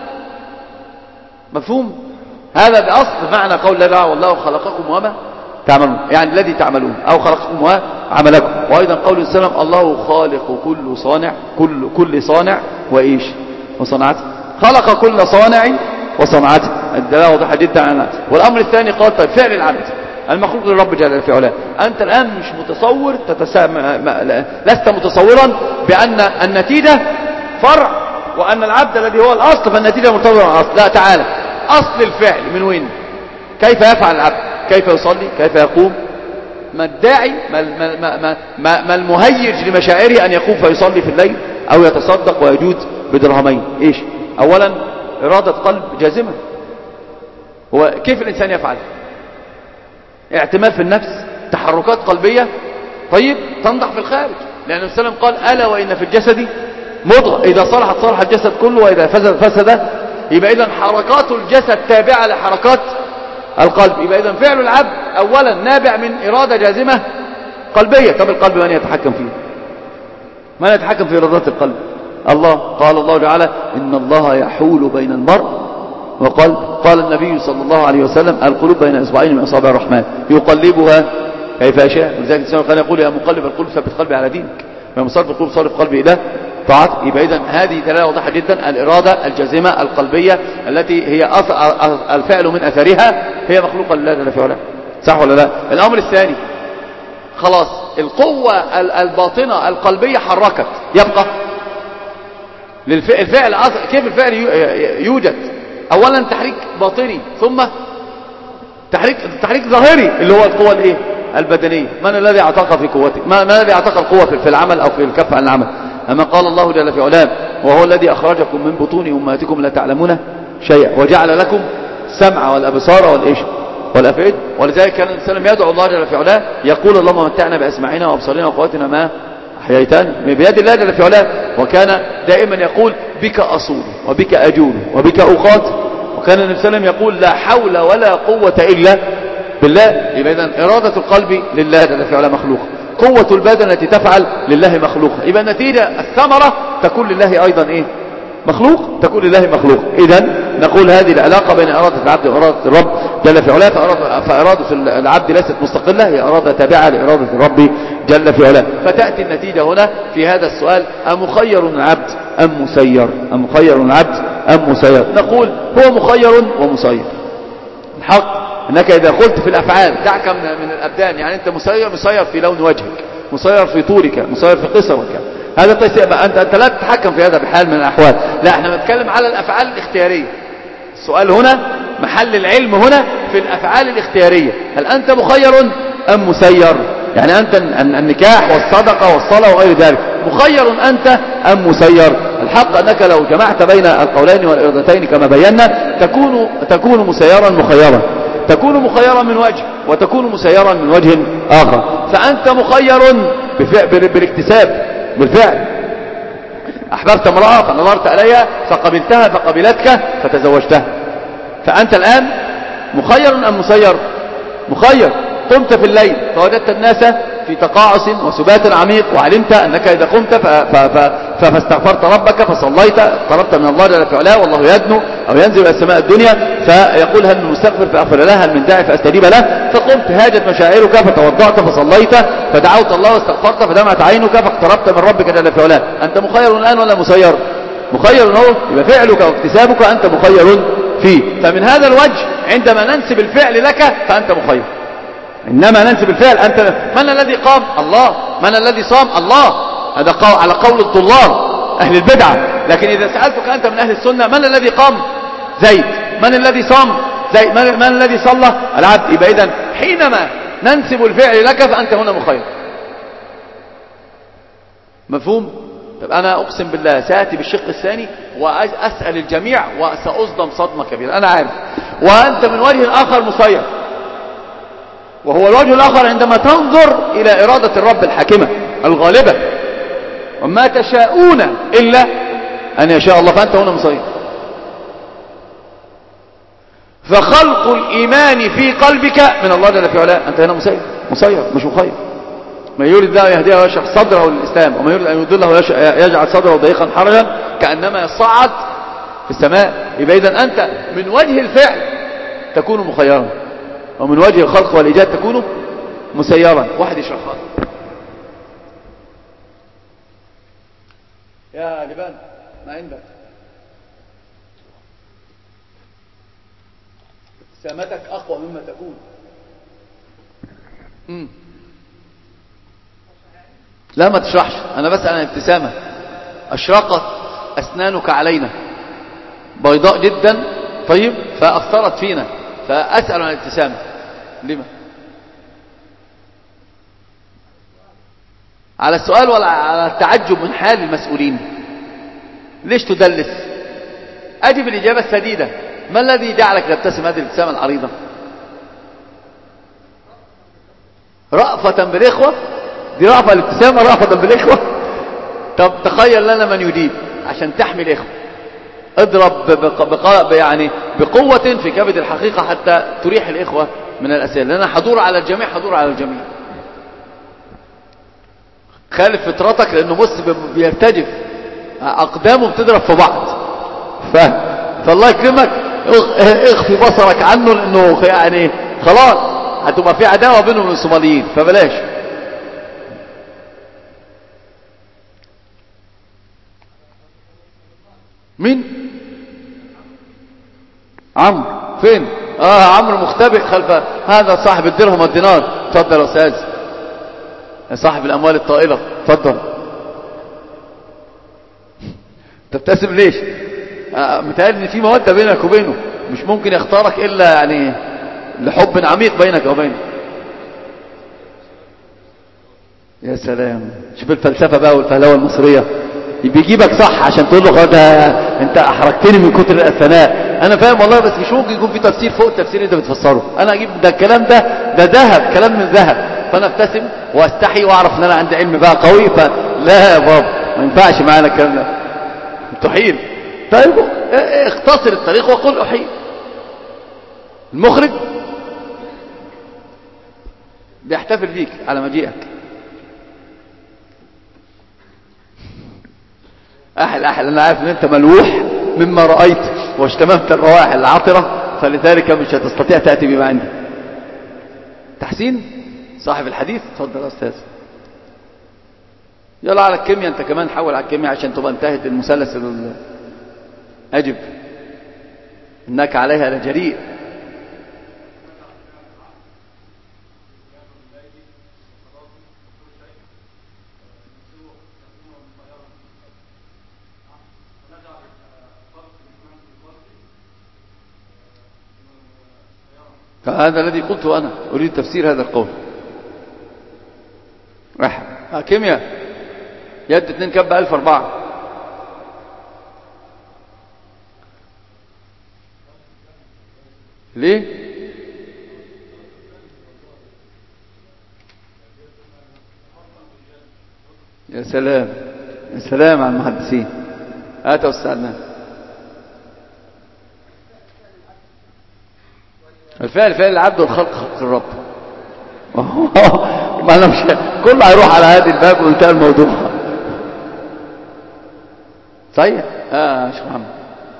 مفهوم؟ هذا بأصل معنى قول الله والله خلقكم وما تعملون، يعني الذي تعملون أو خلقكم وعملكم. وأيضا قول السلام الله خالق كل صانع كل كل صانع وإيش وصنعته، خلق كل صانع وصنعته، الدلالة واضحة جدا عنها. والأمر الثاني قال طيب فعل العبد المخلوق للرب جل في علاه، أنت الآن مش متصور تتسام... لست متصورا بأن النتيجة فرع وأن العبد الذي هو الأصل فالنتيجة مرتبطة مع الأصل. لا، تعالى أصل الفعل من وين؟ كيف يفعل العبد؟ كيف يصلي؟ كيف يقوم؟ ما الداعي ما, ما, ما, ما, ما المهيج لمشاعره أن يقوم فيصلي في الليل أو يتصدق ويجود بدرهمين؟ إيش؟ أولا إرادة قلب جازمة. وكيف الإنسان يفعل؟ اعتماد في النفس، تحركات قلبية طيب تنضح في الخارج، لأن النبي صلى الله عليه وسلم قال ألا وإن في الجسد مضغة إذا صلحت صلح الجسد كله وإذا فسد فسد. يبقى إذن حركات الجسد تابعة لحركات القلب. يبقى إذن فعل العبد أولا نابع من إرادة جازمة قلبية. طب القلب من يتحكم فيه؟ من يتحكم في إرادات القلب؟ الله. قال الله تعالى إن الله يحول بين المرء وقال قال النبي صلى الله عليه وسلم القلوب بين إصبعين من أصابع الرحمن يقلبها كيف يشاء. ولذلك الإنسان كان يقول يا مقلب القلوب ثبت قلبي على دينك، ويا مصرف القلوب صرف قلبي إلى طاعتك. يبقى إذن هذه دلالة واضحة جدا، الإرادة الجازمة القلبية التي هي الفعل من أثرها هي مخلوقة لله جل في علاه. صح ولا لا؟ الأمر الثاني خلاص القوة الباطنة القلبية حركت، يبقى للفعل كيف الفعل يوجد؟ أولا تحريك باطني ثم تحريك تحريك ظاهري اللي هو القوة الايه البدنية. من الذي اعتق في قوته؟ ما الذي اعتق القوة في العمل او في الكف عن العمل؟ اما قال الله جل في علام وهو الذي اخرجكم من بطون امهاتكم لا تعلمون شيئا وجعل لكم السمع والابصار والايش والافئده. ولذلك كان الانسان يدعو الله جل في علام يقول اللهم متعنا باسماعنا وابصارنا وقواتنا ما احييتنا بيد الله جل في علام. وكان دائما يقول بك اصول وبك اجول وبك اقاتل. وكان النبي صلى الله عليه وسلم يقول لا حول ولا قوة الا بالله. يبقى اذا اراده القلب لله جل في علام مخلوقه، قوة البدن التي تفعل لله مخلوقه. يبقى النتيجة الثمرة تكون لله ايضا ايه مخلوق، تكون لله مخلوق. اذا نقول هذه العلاقة بين إرادة العبد وإرادة الرب جل في علاه. فإرادة العبد ليست مستقلة، هي إرادة تابعة لإرادة الرب جل في علاه. فتأتي النتيجة هنا في هذا السؤال أمخير العبد أم مسير؟ أمخير العبد أم مسير؟ نقول هو مخير ومسير. الحق أنك إذا قلت في الأفعال دعك من الأبدان، يعني أنت مسير مسير في لون وجهك، مسير في طولك، مسير في قصرك، هذا تسير. أنت, أنت لا تتحكم في هذا بحال من الأحوال. لا، احنا بنتكلم على الأفعال الاختيارية. السؤال هنا محل العلم هنا في الأفعال الاختيارية. هل أنت مخير أم مسير؟ يعني أنت النكاح والصدقة والصلاة وغير ذلك مخير أنت أم مسير؟ الحق أنك لو جمعت بين القولين والإرادتين كما بينا تكون تكون مسيرا مخيرا، تكون مخيرا من وجه وتكون مسيرا من وجه آخر. فأنت مخير بالاكتساب بالفعل. أحببت امرأة فنظرت إليها فقبلتها فقبلتك فتزوجتها، فأنت الآن مخير أم مسير؟ مخير. قمت في الليل فوجدت الناس في تقاعس وسبات عميق، وعلمت أنك إذا قمت فاستغفرت ربك فصليت اقتربت من الله جل في علاه، والله يدنو أو ينزل إلى السماء الدنيا فيقول هل من مستغفر فأغفر له، هل من داعي فأستجيب له. فقمت هاجت مشاعرك فتوضأت فصليت فدعوت الله واستغفرت فدمعت عينك فاقتربت من ربك جل في علاه. أنت مخير الآن ولا مسير؟ مخير هو. يبقى فعلك واكتسابك أنت مخير فيه. فمن هذا الوجه عندما ننسب الفعل لك فأنت مخير. إنما ننسب الفعل أنت. من الذي قام؟ الله. من الذي صام؟ الله. هذا على قول الضلال أهل البدعة. لكن إذا سألتك أنت من أهل السنة من الذي قام؟ زيد. من الذي صام؟ زيد. من, من الذي صلى؟ العبد. يبقى إذن حينما ننسب الفعل لك فأنت هنا مخير. مفهوم؟ طب أنا أقسم بالله سأتي بالشق الثاني وأسأل الجميع وسأصدم صدمة كبيرة أنا عارف. وأنت من وجه آخر مسير، وهو الوجه الآخر عندما تنظر إلى إرادة الرب الحاكمة الغالبة. وما تشاءون إلا أن يشاء الله، فأنت هنا مسير. فخلق الإيمان في قلبك من الله جل في علاه، أنت هنا مسير مسير مش مخير. ما يريد الله يهديه ويشرح صدره للإسلام، وما يريد أن يضله يجعل صدره ضيقا حرجا كأنما يصعد في السماء. يبقى إذن أنت من وجه الفعل تكون مخيرا، ومن وجه الخلق والإيجاد تكون مسيرا. واحد يشرح خالص يا لبان ما عندك ابتسامتك أقوى مما تكون. مم. لا ما تشرحش، أنا بسأل عن ابتسامة. أشرقت أسنانك علينا بيضاء جدا طيب فأثرت فينا، فأسأل عن الابتسامة. لما؟ على السؤال ولا على التعجب من حال المسؤولين؟ ليش تدلس؟ أجب الإجابة السديدة. ما الذي جعلك تبتسم هذه الابتسامة العريضة؟ رأفة بالإخوة؟ دي رأفة الابتسامة رأفة بالإخوة؟ طب تخيل لنا من يجيب عشان تحمي الإخوة. اضرب بق... يعني بقوة في كبد الحقيقة حتى تريح الإخوة من الأسئلة، لأن حضور على الجميع حضور على الجميع. خالف فطرتك، لأنه بص بيرتجف أقدامه بتضرب في بعض. ف... فالله يكرمك اخفي بصرك عنه، لأنه يعني خلاص هتبقى في عداوة بينهم وبين الصوماليين، فبلاش. مين؟ عمرو فين؟ اه عمرو مختبئ خلف هذا صاحب الدرهم والدينار. اتفضل يا استاذ صاحب الاموال الطائله، اتفضل. تبتسم ليش؟ آه متهيألي ان في موده بينك وبينه، مش ممكن يختارك الا يعني لحب عميق بينك وبينه. يا سلام، شوف الفلسفة بقى والفهلوة المصرية، بيجيبك صح عشان تقول له ده انت احرجتني من كتر الثناء. انا فاهم والله، بس مش ممكن يكون في تفسير فوق التفسير اللي انت بتفسره. انا اجيب ده الكلام ده ده ذهب، كلام من ذهب، فانا ابتسم واستحي واعرف ان انا عندي علم بقى قوي. فلا يا بابا، ما ينفعش معانا الكلام ده، تحيل. طيب اختصر الطريق وقل احيل. المخرج بيحتفل بيك على مجيئك. أحل أحل أنا عارف أن أنت ملوح مما رأيت واشتممت الروائح العطرة، فلذلك مش هتستطيع تأتي بما عندي. تحسين صاحب الحديث، تفضل يا أستاذ. يلا على الكيمياء أنت كمان، حول على الكيمياء عشان تبقى انتهت المثلث. أجب إنك عليها لجريء. فهذا الذي قلته أنا، أريد تفسير هذا القول. راح كيمياء يد اتنين كب ألف أربعة. ليه؟ يا سلام يا سلام على المحدثين. هاتوا استعدنا. الفعل فعل العبد والخلق خلق الرب. ما انا مش كله هيروح على هذه الباب وانتهى الموضوع. صحيح. اه شيخ محمد.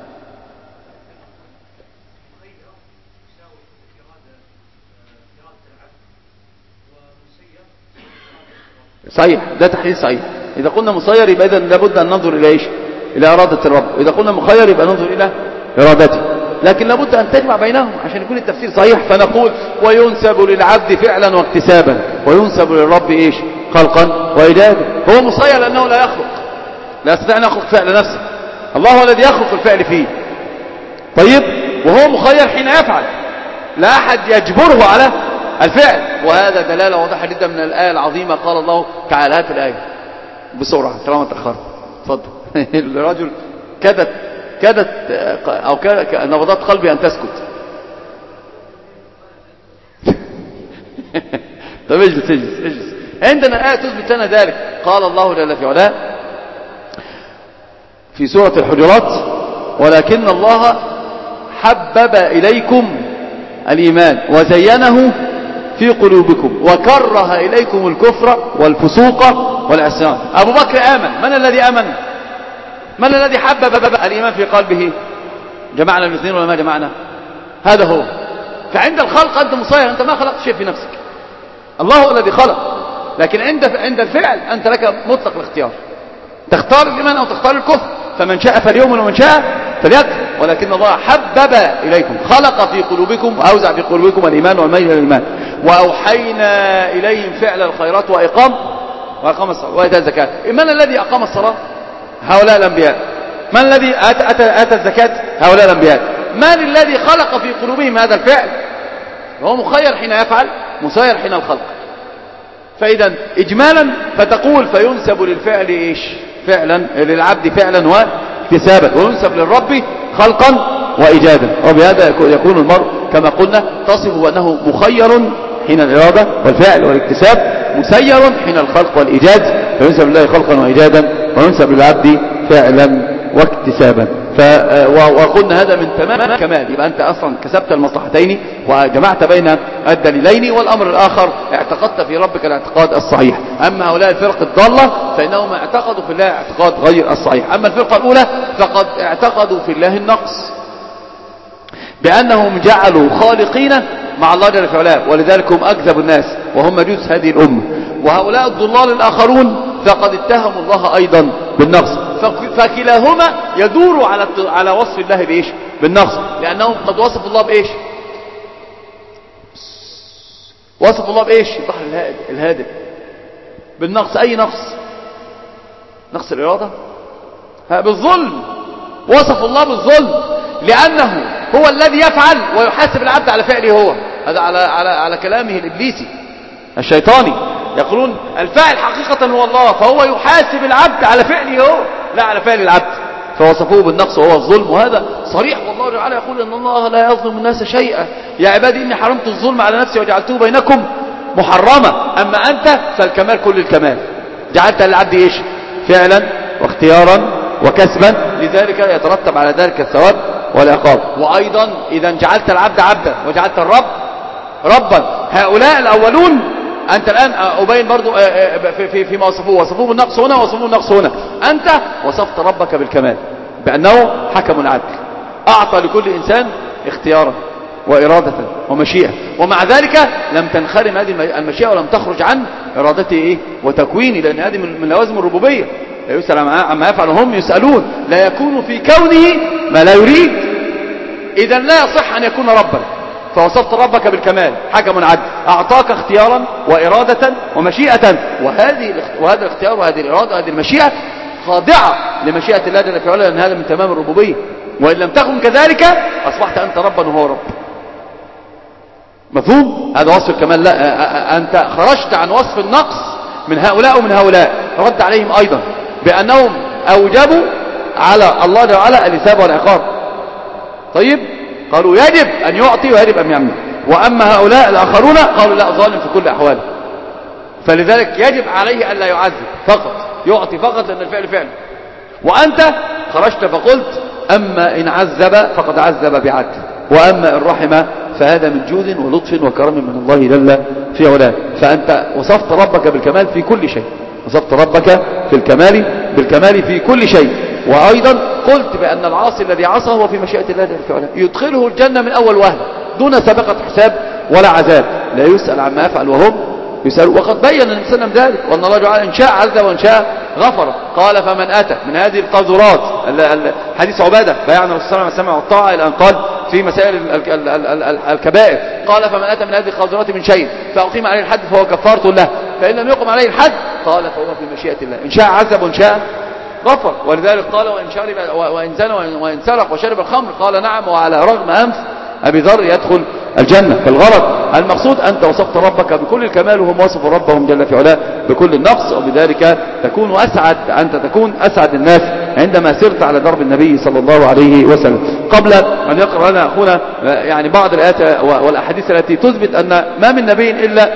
صحيح، ده تحليل صحيح. اذا قلنا مسير يبقى اذا لابد ان ننظر الى ايش؟ الى اراده الرب. واذا قلنا مخير يبقى ننظر الى ارادته. لكن لابد أن تجمع بينهم عشان يكون التفسير صحيح. فنقول وينسب للعبد فعلا واكتسابا، وينسب للرب إيش؟ خلقا وإيجادا. هو مسير لأنه لا يخلق، لا يستطيع أن يخلق فعل نفسه. الله هو الذي يخلق الفعل فيه. طيب، وهو مخير حين يفعل، لا أحد يجبره على الفعل. وهذا دلالة واضحة جدا من الآية العظيمة. قال الله تعالى، هات الآية بسرعة طالما تأخرت. اتفضل. الرجل كادت كادت أو كادت نبضات قلبي أن تسكت. طب اجلس اجلس اجلس. عندنا آية تثبت لنا ذلك. قال الله جل في علاه في سورة الحجرات: ولكن الله حبب إليكم الإيمان وزينه في قلوبكم وكره إليكم الكفر والفسوق والعصيان. أبو بكر آمن. من الذي آمن؟ من الذي حبب الإيمان في قلبه؟ جمعنا الاثنين ولا ما جمعنا؟ هذا هو. فعند الخلق أنت مصير، أنت ما خلقت شيء في نفسك، الله هو الذي خلق. لكن عند عند الفعل أنت لك مطلق الاختيار، تختار الإيمان أو تختار الكفر. فمن شاء فليؤمن ومن شاء فليكفر. ولكن الله حبب إليكم، خلق في قلوبكم وأوزع في قلوبكم الإيمان والميل إلى الإيمان، وأوحينا إليهم فعل الخيرات وإقام وإقام الصلاة وإيتاء الزكاة. من الذي أقام الصلاة؟ هؤلاء الأنبياء. من الذي أتى, أتى, أتى الزكاة؟ هؤلاء الأنبياء. من الذي خلق في قلوبهم هذا الفعل؟ هو مخير حين يفعل، مسير حين الخلق. فإذا إجمالا فتقول فينسب للفعل إيش؟ فعلا للعبد فعلا واكتسابا، وينسب للرب خلقا وإيجادا. وبهذا يكون المرء كما قلنا تصف أنه مخير حين الإرادة والفعل والاكتساب، مسير حين الخلق والإيجاد. فينسب لله خلقا وإيجادا، وينسب للعبد فعلا واكتسابا. وقلنا هذا من تمام الكمال. يبقى أنت أصلا كسبت المصلحتين وجمعت بين الدليلين. والأمر الآخر اعتقدت في ربك الاعتقاد الصحيح. أما هؤلاء الفرق الضالة فإنهم اعتقدوا في الله اعتقاد غير الصحيح. أما الفرقة الأولى فقد اعتقدوا في الله النقص، بأنهم جعلوا خالقين مع الله جل في علاه، ولذلك هم أكذب الناس وهم مجوس هذه الأمة. وهؤلاء الضلال الآخرون فقد اتهموا الله أيضا بالنقص. فكلاهما يدور على على وصف الله بإيش؟ بالنقص، لأنهم قد وصفوا الله بإيش؟ وصفوا الله بإيش؟ البحر الهادئ بالنقص. أي نقص؟ نقص الإرادة؟ بالظلم. وصفوا الله بالظلم لأنه هو الذي يفعل ويحاسب العبد على فعله هو. هذا على, على, على كلامه الإبليسي الشيطاني. يقولون الفاعل حقيقة هو الله، فهو يحاسب العبد على فعله هو لا على فعل العبد، فوصفوه بالنقص وهو الظلم. وهذا صريح، والله تعالى يقول إن الله لا يظلم الناس شيئا، يا عبادي إني حرمت الظلم على نفسي وجعلته بينكم محرمة. أما أنت فالكمال كل الكمال، جعلت للعبد إيش؟ فعلا واختيارا وكسبا، لذلك يترتب على ذلك الثواب والعقاب. وأيضا إذا جعلت العبد عبدا وجعلت الرب ربا، هؤلاء الأولون أنت الآن أبين برضو في في فيما وصفوه، وصفوه بالنقص هنا وصفوه بالنقص هنا. أنت وصفت ربك بالكمال بأنه حكم عدل، أعطى لكل إنسان اختيارا وإرادة ومشيئة، ومع ذلك لم تنخرم هذه المشيئة ولم تخرج عن إرادته إيه وتكوينه، لأن هذه من لوازم الربوبية. لا يسأل عما يفعل هم يسألون، لا يكون في كونه ما لا يريد، إذا لا يصح أن يكون ربا. فوصفت ربك بالكمال حكم عدل، أعطاك اختيارا وإرادة ومشيئة، وهذه وهذا الاختيار وهذه الإرادة وهذه المشيئة خاضعة لمشيئة الله جل وعلا، لأن هذا من تمام الربوبية. وإن لم تكن كذلك أصبحت أنت ربا وهو رب. مفهوم؟ هذا وصف الكمال. لا، أنت خرجت عن وصف النقص من هؤلاء ومن هؤلاء، رد عليهم أيضا بأنهم أوجبوا على الله جل وعلا الحساب والعقاب. طيب، قالوا يجب أن يعطي ويجب أن يمنع، وأما هؤلاء الآخرون قالوا لا، ظالم في كل أحواله، فلذلك يجب عليه أن لا يعذب فقط، يعطي فقط لأن الفعل فعل. وأنت خرجت فقلت أما إن عذب فقد عذب بعدل، وأما إن رحم فهذا من جود ولطف وكرم من الله جل في علاه. فأنت وصفت ربك بالكمال في كل شيء، وصفت ربك في الكمال بالكمال في كل شيء. وأيضا قلت بأن العاصي الذي عصى هو في مشيئة الله جل في علاه، يدخله الجنة من أول وهلة دون سابقة حساب ولا عذاب، لا يسأل عما يفعل وهم يسأل. وقد بين النبي صلى الله عليه وسلم ذلك، وأن الله تعالى إن شاء عذب وإن شاء غفر. قال فمن أتى من هذه القاذورات، حديث عبادة بيعنا الرسول صلى الله عليه وسلم والطاعة إلى أن قال في مسائل الكبائر، قال فمن أتى من هذه القاذورات من شيء فأقيم عليه الحد فهو كفارة له، فإن لم يقم عليه الحد قال فهو في مشيئة الله، إن شاء عذب وإن شاء غفر. ولذلك قال وإن شرب وإن زنى وإن سرق وشرب الخمر قال نعم وعلى رغم أنف أبي ذر يدخل الجنة. فالغرض المقصود أنت وصفت ربك بكل الكمال وهم وصفوا ربهم جل في علاه بكل النقص، وبذلك تكون أسعد، أنت تكون أسعد الناس عندما سرت على درب النبي صلى الله عليه وسلم. قبل أن يقرأ لنا أخونا يعني بعض الآيات والأحاديث التي تثبت أن ما من نبي إلا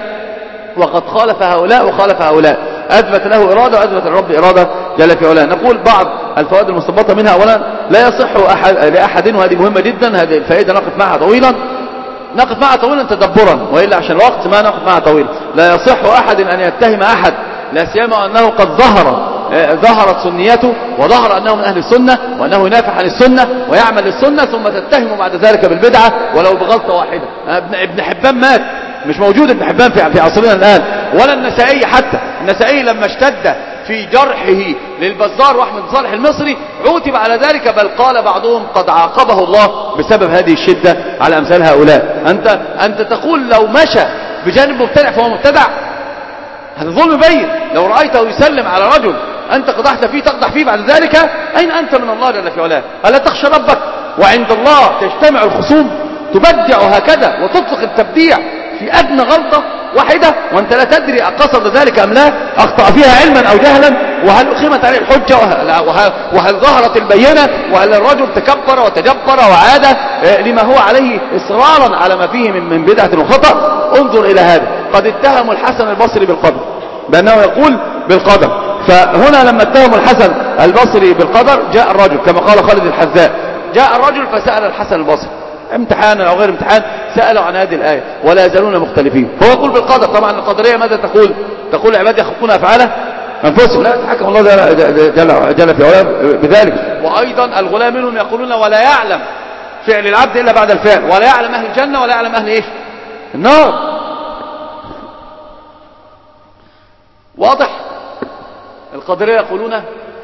وقد خالف هؤلاء وخالف هؤلاء، أثبت له إرادة وأثبت الرب إرادة جل في علاه. نقول بعض الفوائد المستنبطة منها: أولا لا يصح أحد لأحد، وهذه مهمة جدا، هذه الفائدة نقف معها طويلا نقف معها طويلا تدبرا، وإلا عشان الوقت ما نقف معها طويلا. لا يصح أحد أن يتهم أحد، لا سيما أنه قد ظهر ظهرت سنيته وظهر أنه من أهل السنة وأنه ينافح عن السنة ويعمل السنة، ثم تتهمه بعد ذلك بالبدعة ولو بغلطة واحدة. ابن حبان مات، مش موجود ابن حبان في عصرنا الآن، ولا النسائي. حتى النسائي لما اشتد في جرحه للبزار واحمد صالح المصري عوتب على ذلك، بل قال بعضهم قد عاقبه الله بسبب هذه الشدة على أمثال هؤلاء. أنت, أنت تقول لو مشى بجانب مبتدع فهو مبتدع، هذا ظلم بين. لو رأيته يسلم على رجل أنت قدحت فيه تقدح فيه بعد ذلك، أين أنت من الله جل في علاه؟ ألا تخشى ربك؟ وعند الله تجتمع الخصوم تبدع هكذا وتطلق التبديع في أدنى غلطة واحدة وأنت لا تدري أقصد ذلك أم لا، أخطأ فيها علما أو جهلا، وهل أقيمت عليه الحجة وهل, وهل ظهرت البينة، وهل الرجل تكبر وتجبر وعاد لما هو عليه إصرارا على ما فيه من, من بدعة وخطأ. انظر إلى هذا، قد اتهموا الحسن البصري بالقدر بأنه يقول بالقدر، فهنا لما اتهموا الحسن البصري بالقدر جاء الرجل كما قال خالد الحذاء، جاء الرجل فسأل الحسن البصري امتحانا أو غير امتحان، سألوا عن هذه الآية ولا يزالون مختلفين، هو يقول بالقدر. طبعا القدرية ماذا تقول؟ تقول عباد يخلقون أفعاله أنفسهم، لا يتحكم الله جل, جل, جل في علاه بذلك. وأيضا الغلاة منهم يقولون ولا يعلم فعل العبد إلا بعد الفعل، ولا يعلم أهل الجنة ولا يعلم أهل إيش؟ النار. واضح؟ القدرية يقولون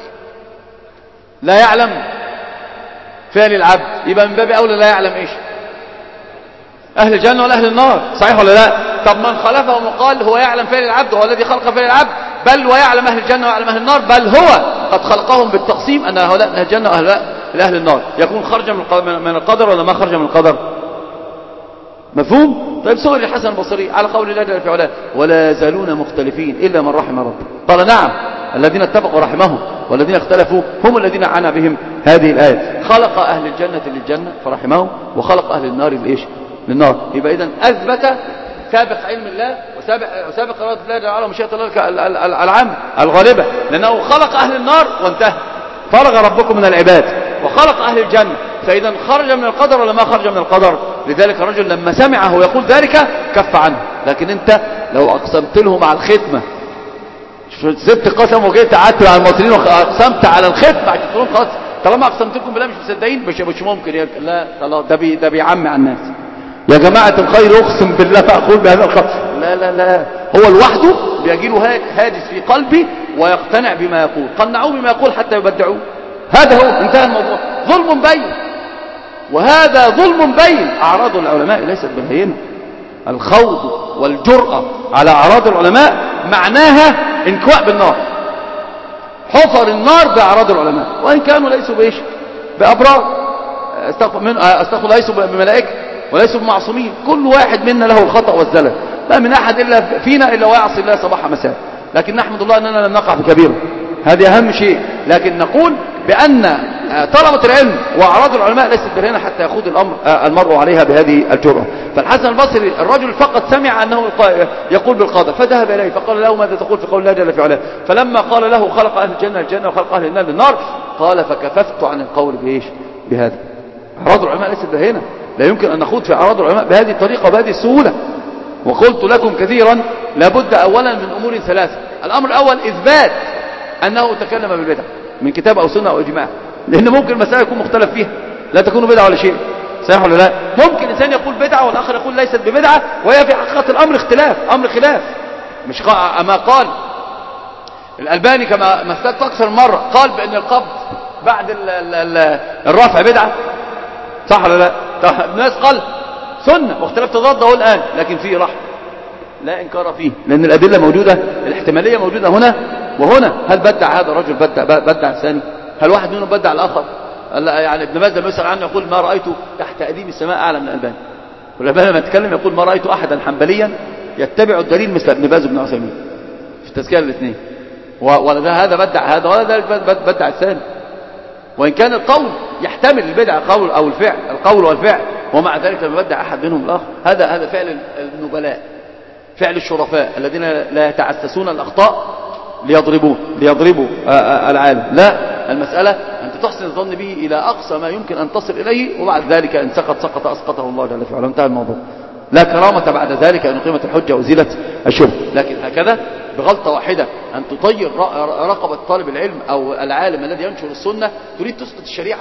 لا يعلم فعل العبد، يبقى من باب أولى لا يعلم إيش؟ أهل الجنة ولا أهل النار، صحيح ولا لا؟ طب من خلفهم وقال هو يعلم فعل العبد وهو الذي خلق فعل العبد، بل ويعلم أهل الجنة ويعلم أهل النار، بل هو قد خلقهم بالتقسيم أن هؤلاء أهل الجنة وأهل أهل النار، يكون خرج من القدر ولا ما خرج من القدر؟ مفهوم؟ طيب سئل الحسن البصري على قول الله جل في علاه ولا يزالون مختلفين إلا من رحم ربه، قال نعم الذين اتفقوا رحمهم والذين اختلفوا هم الذين عانى بهم هذه الآية. خلق أهل الجنة للجنة فرحمهم وخلق أهل النار لإيش؟ للنار. يبقى إذن أثبت سابق علم الله وسابق, وسابق إرادة الله جل وعلا ومشيئة الله العامة الغالبة، لأنه خلق أهل النار وانتهى، فرغ ربكم من العباد وخلق أهل الجنة، فإذا خرج من القدر ولا ما خرج من القدر؟ لذلك الرجل لما سمعه يقول ذلك كف عنه. لكن انت لو أقسمت له مع الختمة، سبت قسم وجيت قعدت مع المصريين وأقسمت على الختمة بعد تقولون خلاص طالما أقسمت لكم بالله مش مصدقين، مش مش ممكن يا لا خلاص ده بي ده بيعمي على الناس. يا جماعة الخير أقسم بالله فأقول بهذا الخير، لا لا لا، هو لوحده بيجي له هاجس في قلبي ويقتنع بما يقول، قنعوه بما يقول حتى يبدعوه. هذا هو انتهى الموضوع. ظلم بين، وهذا ظلم بين. أعراض العلماء ليست بالهينة. الخوض والجرأة على أعراض العلماء معناها انكواء بالنار، حفر النار بأعراض العلماء وإن كانوا ليسوا بإيش؟ بأبرار، استغفر ليسوا بملائكة وليسوا بمعصومين، كل واحد منا له الخطأ والزلل، ما من أحد إلا فينا إلا ويعصي الله صباح مساء، لكن نحمد الله أننا لم نقع في كبيرة، هذه أهم شيء. لكن نقول بأن طلبة العلم وأعراض العلماء ليست بالهينة حتى يخوض الأمر المرء عليها بهذه الجرأة. فالحسن البصري الرجل فقط سمع أنه يقول بالقدر فذهب إليه فقال له ماذا تقول في قول الله جل في علاه؟ فلما قال له خلق أهل الجنة الجنة وخلق أهل النار للنار قال فكففت عن القول بإيش؟ بهذا. أعراض العلماء ليست بالهينة، لا يمكن أن نخوض في أعراض العلماء بهذه الطريقة وبهذه السهولة. وقلت لكم كثيرا لابد أولا من أمور ثلاثة. الأمر الأول إثبات أنه تكلم بالبدع من كتاب أو سنة أو إجماع، لأن ممكن المسألة يكون مختلف فيها، لا تكون بدعة ولا شيء، صحيح ولا لا؟ ممكن إنسان يقول بدعة والآخر يقول ليست ببدعة، وهي في حقيقة الأمر اختلاف، أمر خلاف. مش أما قال الألباني كما مثلت أكثر مرة قال بأن القبض بعد ال ال ال الرفع بدعة، صح ولا لا؟ الناس قال سنة واختلاف تضاد اهو الآن، لكن فيه رحمة لا إنكار فيه، لأن الأدلة موجودة، الاحتمالية موجودة هنا وهنا. هل بدع هذا الرجل بدع بدع الثاني؟ هل واحد منهم بدع الآخر؟ يعني ابن باز لما يسأل عنه يقول ما رأيت تحت أديم السماء أعلى من الألباني، والألباني لما يتكلم يقول ما رأيت أحدا حنبليا يتبع الدليل مثل ابن باز وابن عثيمين في التزكية الاثنين، ولا هذا بدع هذا ولا ذلك بدع الثاني، وإن كان القول يحتمل البدع القول أو الفعل القول والفعل، ومع ذلك لما بدع أحد منهم الآخر. هذا هذا فعل النبلاء، فعل الشرفاء الذين لا يتعسسون الأخطاء ليضربوا ليضربوا العالم. لا، المسألة أنت تحسن الظن به إلى أقصى ما يمكن أن تصل إليه، وبعد ذلك إن سقط سقط أسقطه الله جل وعلا، انتهى الموضوع. لا كرامة بعد ذلك أن أقيمت الحجة وزيلت الشبهة. لكن هكذا بغلطة واحدة أن تطير رقبة طالب العلم أو العالم الذي ينشر السنة تريد تسقط الشريعة.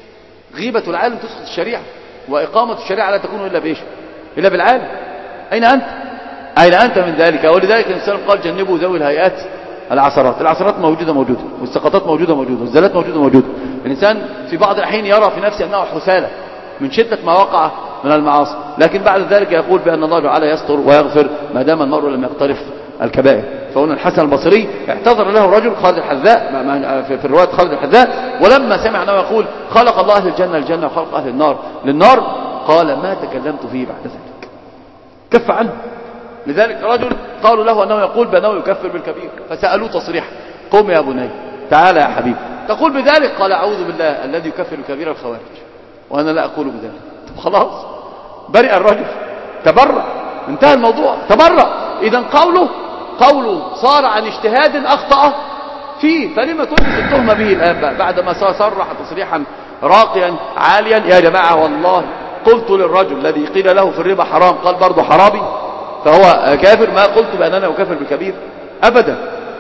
غيبة العالم تسقط الشريعة، وإقامة الشريعة لا تكون إلا بإيش؟ إلا بالعالم. أين أنت؟ أين أنت من ذلك؟ ولذلك الإنسان قال جنبوا ذوي الهيئات العثرات. العثرات موجودة موجودة، والسقطات موجودة موجودة، والزلات موجودة موجودة. الإنسان في بعض الحين يرى في نفسه أنه حثالة من شدة ما وقع من المعاصي، لكن بعد ذلك يقول بأن الله تعالى يستر ويغفر ما دام المرء لم يقترف الكبائر. فهنا الحسن البصري اعتذر له رجل خالد الحذاء في الرواية خالد الحذاء، ولما سمع أنه يقول خلق الله أهل الجنة الجنة وخلق أهل النار للنار قال ما تكلمت فيه بعد ذلك، كف عنه. لذلك رجل قالوا له أنه يقول بأنه يكفر بالكبير، فسألوه تصريحا قم يا بني تعالى يا حبيب تقول بذلك؟ قال أعوذ بالله الذي يكفر الكبير الخوارج، وأنا لا أقول بذلك. طب خلاص برئ الرجل، تبرأ، انتهى الموضوع، تبرأ. إذا قوله قوله صار عن اجتهاد أخطأ فيه، فلما تثبت التهمة به الآن بعدما صرح تصريحا راقيا عاليا؟ يا جماعة والله قلت للرجل الذي قيل له في الربا حرام قال برضه حرامي فهو كافر، ما قلت بأننا أكفر بالكبير أبدا،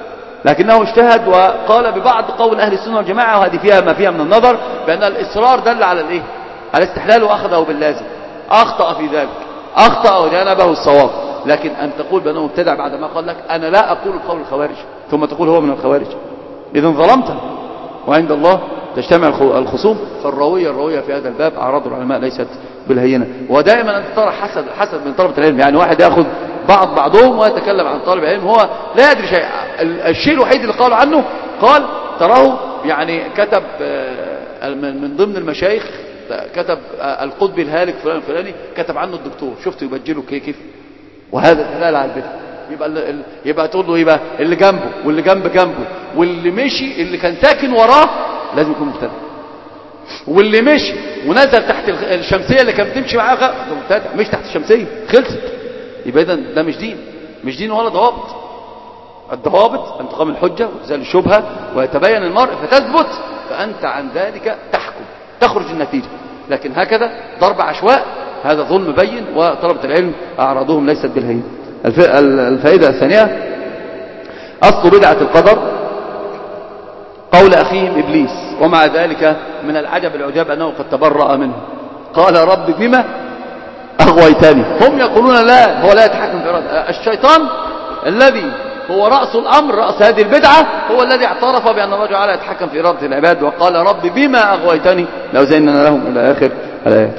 لكنه اجتهد وقال ببعض قول أهل السنة والجماعة، وهذه فيها ما فيها من النظر، بأن الإصرار دل على الإيه؟ على استحلال وأخذه باللازم. أخطأ في ذلك، أخطأ وجانبه الصواب. لكن أن تقول بأنه مبتدع بعد ما قال لك أنا لا أقول قول الخوارج ثم تقول هو من الخوارج، إذن ظلمت، وعند الله تجتمع الخصوم. فالروية الروية في هذا الباب أعراض العلماء ليست بالهينة. ودائما أنت ترى حسد حسد من طلبة العلم، يعني واحد يأخذ بعض بعضهم ويتكلم عن طالب العلم هو لا يدري شيء. الشيء الوحيد اللي قالوا عنه قال تراه يعني كتب من ضمن المشايخ كتب القطب الهالك فلان الفلاني كتب عنه الدكتور، شفته يبجله كيف، وهذا دلالة على البدع. يبقى يبقى تقول له يبقى اللي جنبه واللي جنب جنبه واللي مشي اللي كان ساكن وراه لازم يكون مبتدع، واللي مشي ونزل تحت الشمسية اللي كان بتمشي معاه ده مبتدع، مش تحت الشمسية خلصت. يبقى اذا ده مش دين، مش دين ولا ضوابط. الضوابط أن تقام الحجة وتزال الشبهة ويتبين المرء فتثبت، فأنت عن ذلك تحكم تخرج النتيجة. لكن هكذا ضرب عشواء هذا ظلم بين، وطلبة العلم أعراضهم ليست بالهين. الفائدة الثانية أصل بدعة القدر قول أخيهم إبليس، ومع ذلك من العجب العجاب أنه قد تبرأ منه، قال رب بما أغويتني. هم يقولون لا، هو لا يتحكم في إرادة الشيطان الذي هو رأس الأمر، رأس هذه البدعة، هو الذي اعترف بأن الله تعالى يتحكم في إرادة العباد، وقال رب بما أغويتني لو زيننا لهم إلى آخر الآيات.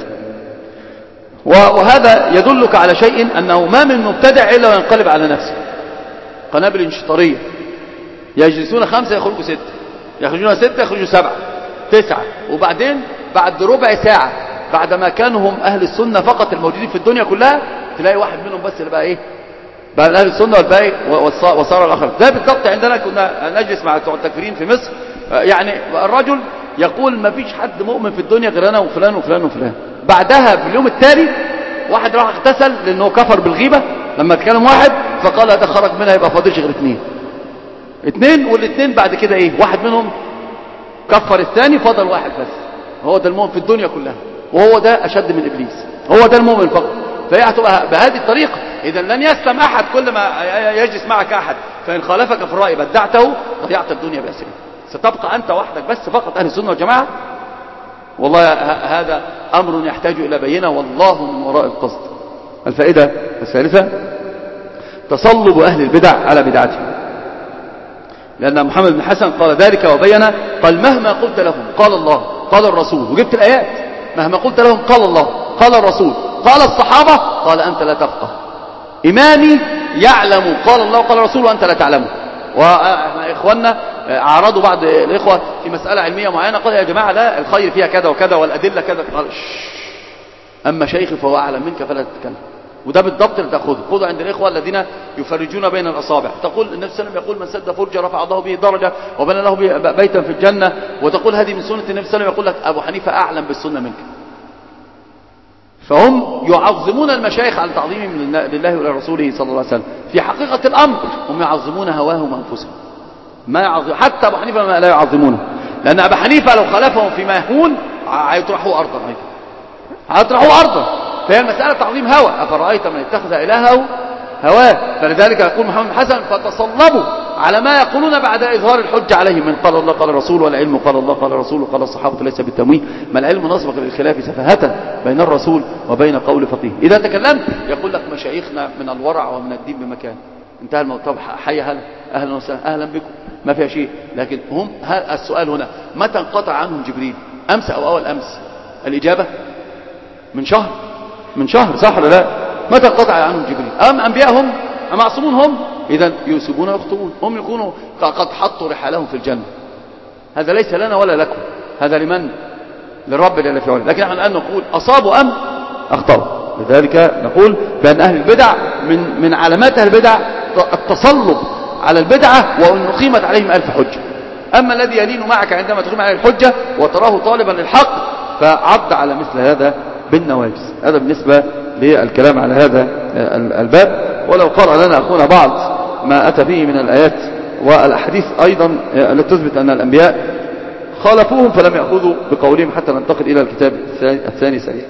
وهذا يدلك على شيء، أنه ما من مبتدع إلا وينقلب على نفسه. قنابل انشطارية يجلسون خمسة يخرجوا ستة، يخرجون ستة يخرجوا سبعة تسعة، وبعدين بعد ربع ساعة بعد ما كانوا هم أهل السنة فقط الموجودين في الدنيا كلها، تلاقي واحد منهم بس اللي بقى إيه، بقى أهل السنة والباقي وصار الآخر. ده بالضبط عندنا كنا نجلس مع التكفيرين في مصر، يعني الرجل يقول ما فيش حد مؤمن في الدنيا غير أنا وفلان وفلان وفلان. بعدها باليوم التالي واحد راح اغتسل لأنه كفر بالغيبة لما تكلم واحد، فقال ده خرج منها يبقى فاضلش غير اثنين اثنين والاثنين بعد كده ايه، واحد منهم كفر الثاني فضل واحد بس. هو ده المؤمن في الدنيا كلها، وهو ده أشد من إبليس، هو ده المؤمن فقط. فهي هتبقى بهذه الطريقة. إذا لن يسلم أحد كل ما يجلس معك أحد، فإن خالفك في الرأي بدعته ضيعت الدنيا بأسره. ستبقى أنت وحدك بس فقط أهل السنة والجماعة. والله هذا أمر يحتاج إلى بينة، والله من وراء القصد. الفائدة الثالثة تصلب أهل البدع على بدعتهم، لأن محمد بن حسن قال ذلك وبين، قال مهما قلت لهم قال الله قال الرسول، وجبت الآيات، مهما قلت لهم قال الله قال الرسول قال الصحابة، قال أنت لا تفقه. إمامي يعلم قال الله وقال الرسول وأنت لا تعلمه. وإخواننا أعرضوا بعض الإخوة في مسألة علمية معينة، قال يا جماعة لا، الخير فيها كذا وكذا والأدلة كذا، قال أما شيخي فهو أعلم منك فلا تتكلم. وده بالضبط اللي تأخذه، خذوا عند الإخوة الذين يفرجون بين الأصابع. تقول النبي صلى الله عليه وسلم يقول من سد فرجة رفع الله به درجة وبنى له بيتا في الجنة، وتقول هذه من سنة النبي صلى الله عليه وسلم، يقول لك أبو حنيفة أعلم بالسنة منك. فهم يعظمون المشايخ على تعظيمهم لله ولرسوله صلى الله عليه وسلم. في حقيقة الأمر هم يعظمون هواهم وأنفسهم، ما يعظم حتى أبو حنيفة ما لا يعظمونه، لأن أبو حنيفة لو خالفهم فيما يهون هيطرحوا أرضا، هيطرحوا أرضا. فهي المسألة تعظيم هوى، أفرأيت من اتخذ إلهه هواه. فلذلك يقول محمد بن حسن فتصلبوا على ما يقولون بعد إظهار الحجة عليهم من قال الله قال الرسول، والعلم قال الله قال الرسول وقال الصحابة ليس بالتمويه، ما العلم نسبق للخلاف سفاهة بين الرسول وبين قول فقيه. إذا تكلمت يقول لك مشايخنا من الورع ومن الدين بمكان، انتهى الموضوع. طب حي هلا أهلا وسهلا أهلا بكم، ما فيها شيء. لكن هم السؤال هنا متى انقطع عنهم جبريل؟ أمس أو أول أمس؟ الإجابة من شهر، من شهر صح ولا لا؟ متى انقطع عنهم جبريل؟ أم أنبياءهم أم معصومون هم؟ إذا يسبون ويخطئون، هم يكونوا قد حطوا رحالهم في الجنة. هذا ليس لنا ولا لكم، هذا لمن؟ للرب جل في علاه. لكن نحن الآن نقول أصابوا أم أخطأوا. لذلك نقول بأن أهل البدع من من علامات أهل البدع التصلب على البدعة، وأن قيمت عليهم ألف حجة. أما الذي يلين معك عندما تقيم عليه الحجة وتراه طالبا للحق فعض على مثل هذا بالنواجس. هذا بالنسبة للكلام على هذا الباب. ولو قرأ لنا أخونا بعض ما أتى به من الآيات والأحاديث أيضا التي تثبت أن الأنبياء خالفوهم فلم يأخذوا بقولهم، حتى ننتقل إلى الكتاب الثاني سريعا.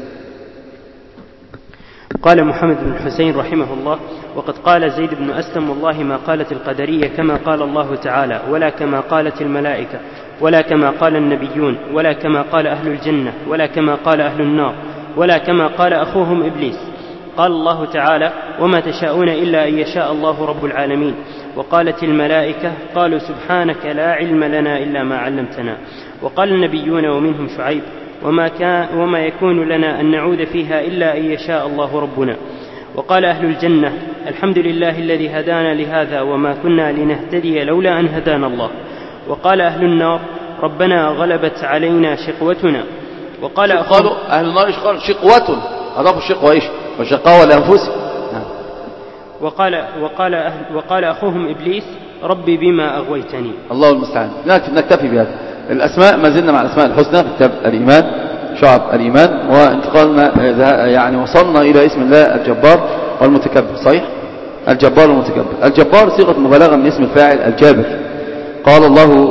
قال محمد بن الحسين رحمه الله: وقد قال زيد بن أسلم: والله ما قالت القدرية كما قال الله تعالى، ولا كما قالت الملائكة، ولا كما قال النبيون، ولا كما قال أهل الجنة، ولا كما قال أهل النار، ولا كما قال أخوهم إبليس. قال الله تعالى: وما تشاءون إلا أن يشاء الله رب العالمين. وقالت الملائكة: قالوا سبحانك لا علم لنا إلا ما علمتنا. وقال النبيون ومنهم شعيب: وما, كان وما يكون لنا أن نعود فيها إلا أن يشاء الله ربنا. وقال أهل الجنة: الحمد لله الذي هدانا لهذا وما كنا لنهتدي لولا أن هدانا الله. وقال أهل النار: ربنا غلبت علينا شقوتنا. وقال قالوا أهل النار إيش قالوا؟ شقوة، أضافوا الشقوة إيش؟ وشقاوة لأنفسهم. وقال وقال أهل وقال أخوهم إبليس ربي بما أغويتني. الله المستعان. نكتفي بهذا. الأسماء ما زلنا مع الأسماء الحسنى في كتاب الإيمان، شعب الإيمان، وانتقلنا يعني وصلنا إلى اسم الله الجبار والمتكبر. صحيح؟ الجبار والمتكبر. الجبار صيغة مبالغة من اسم الفاعل الجابر. قال الله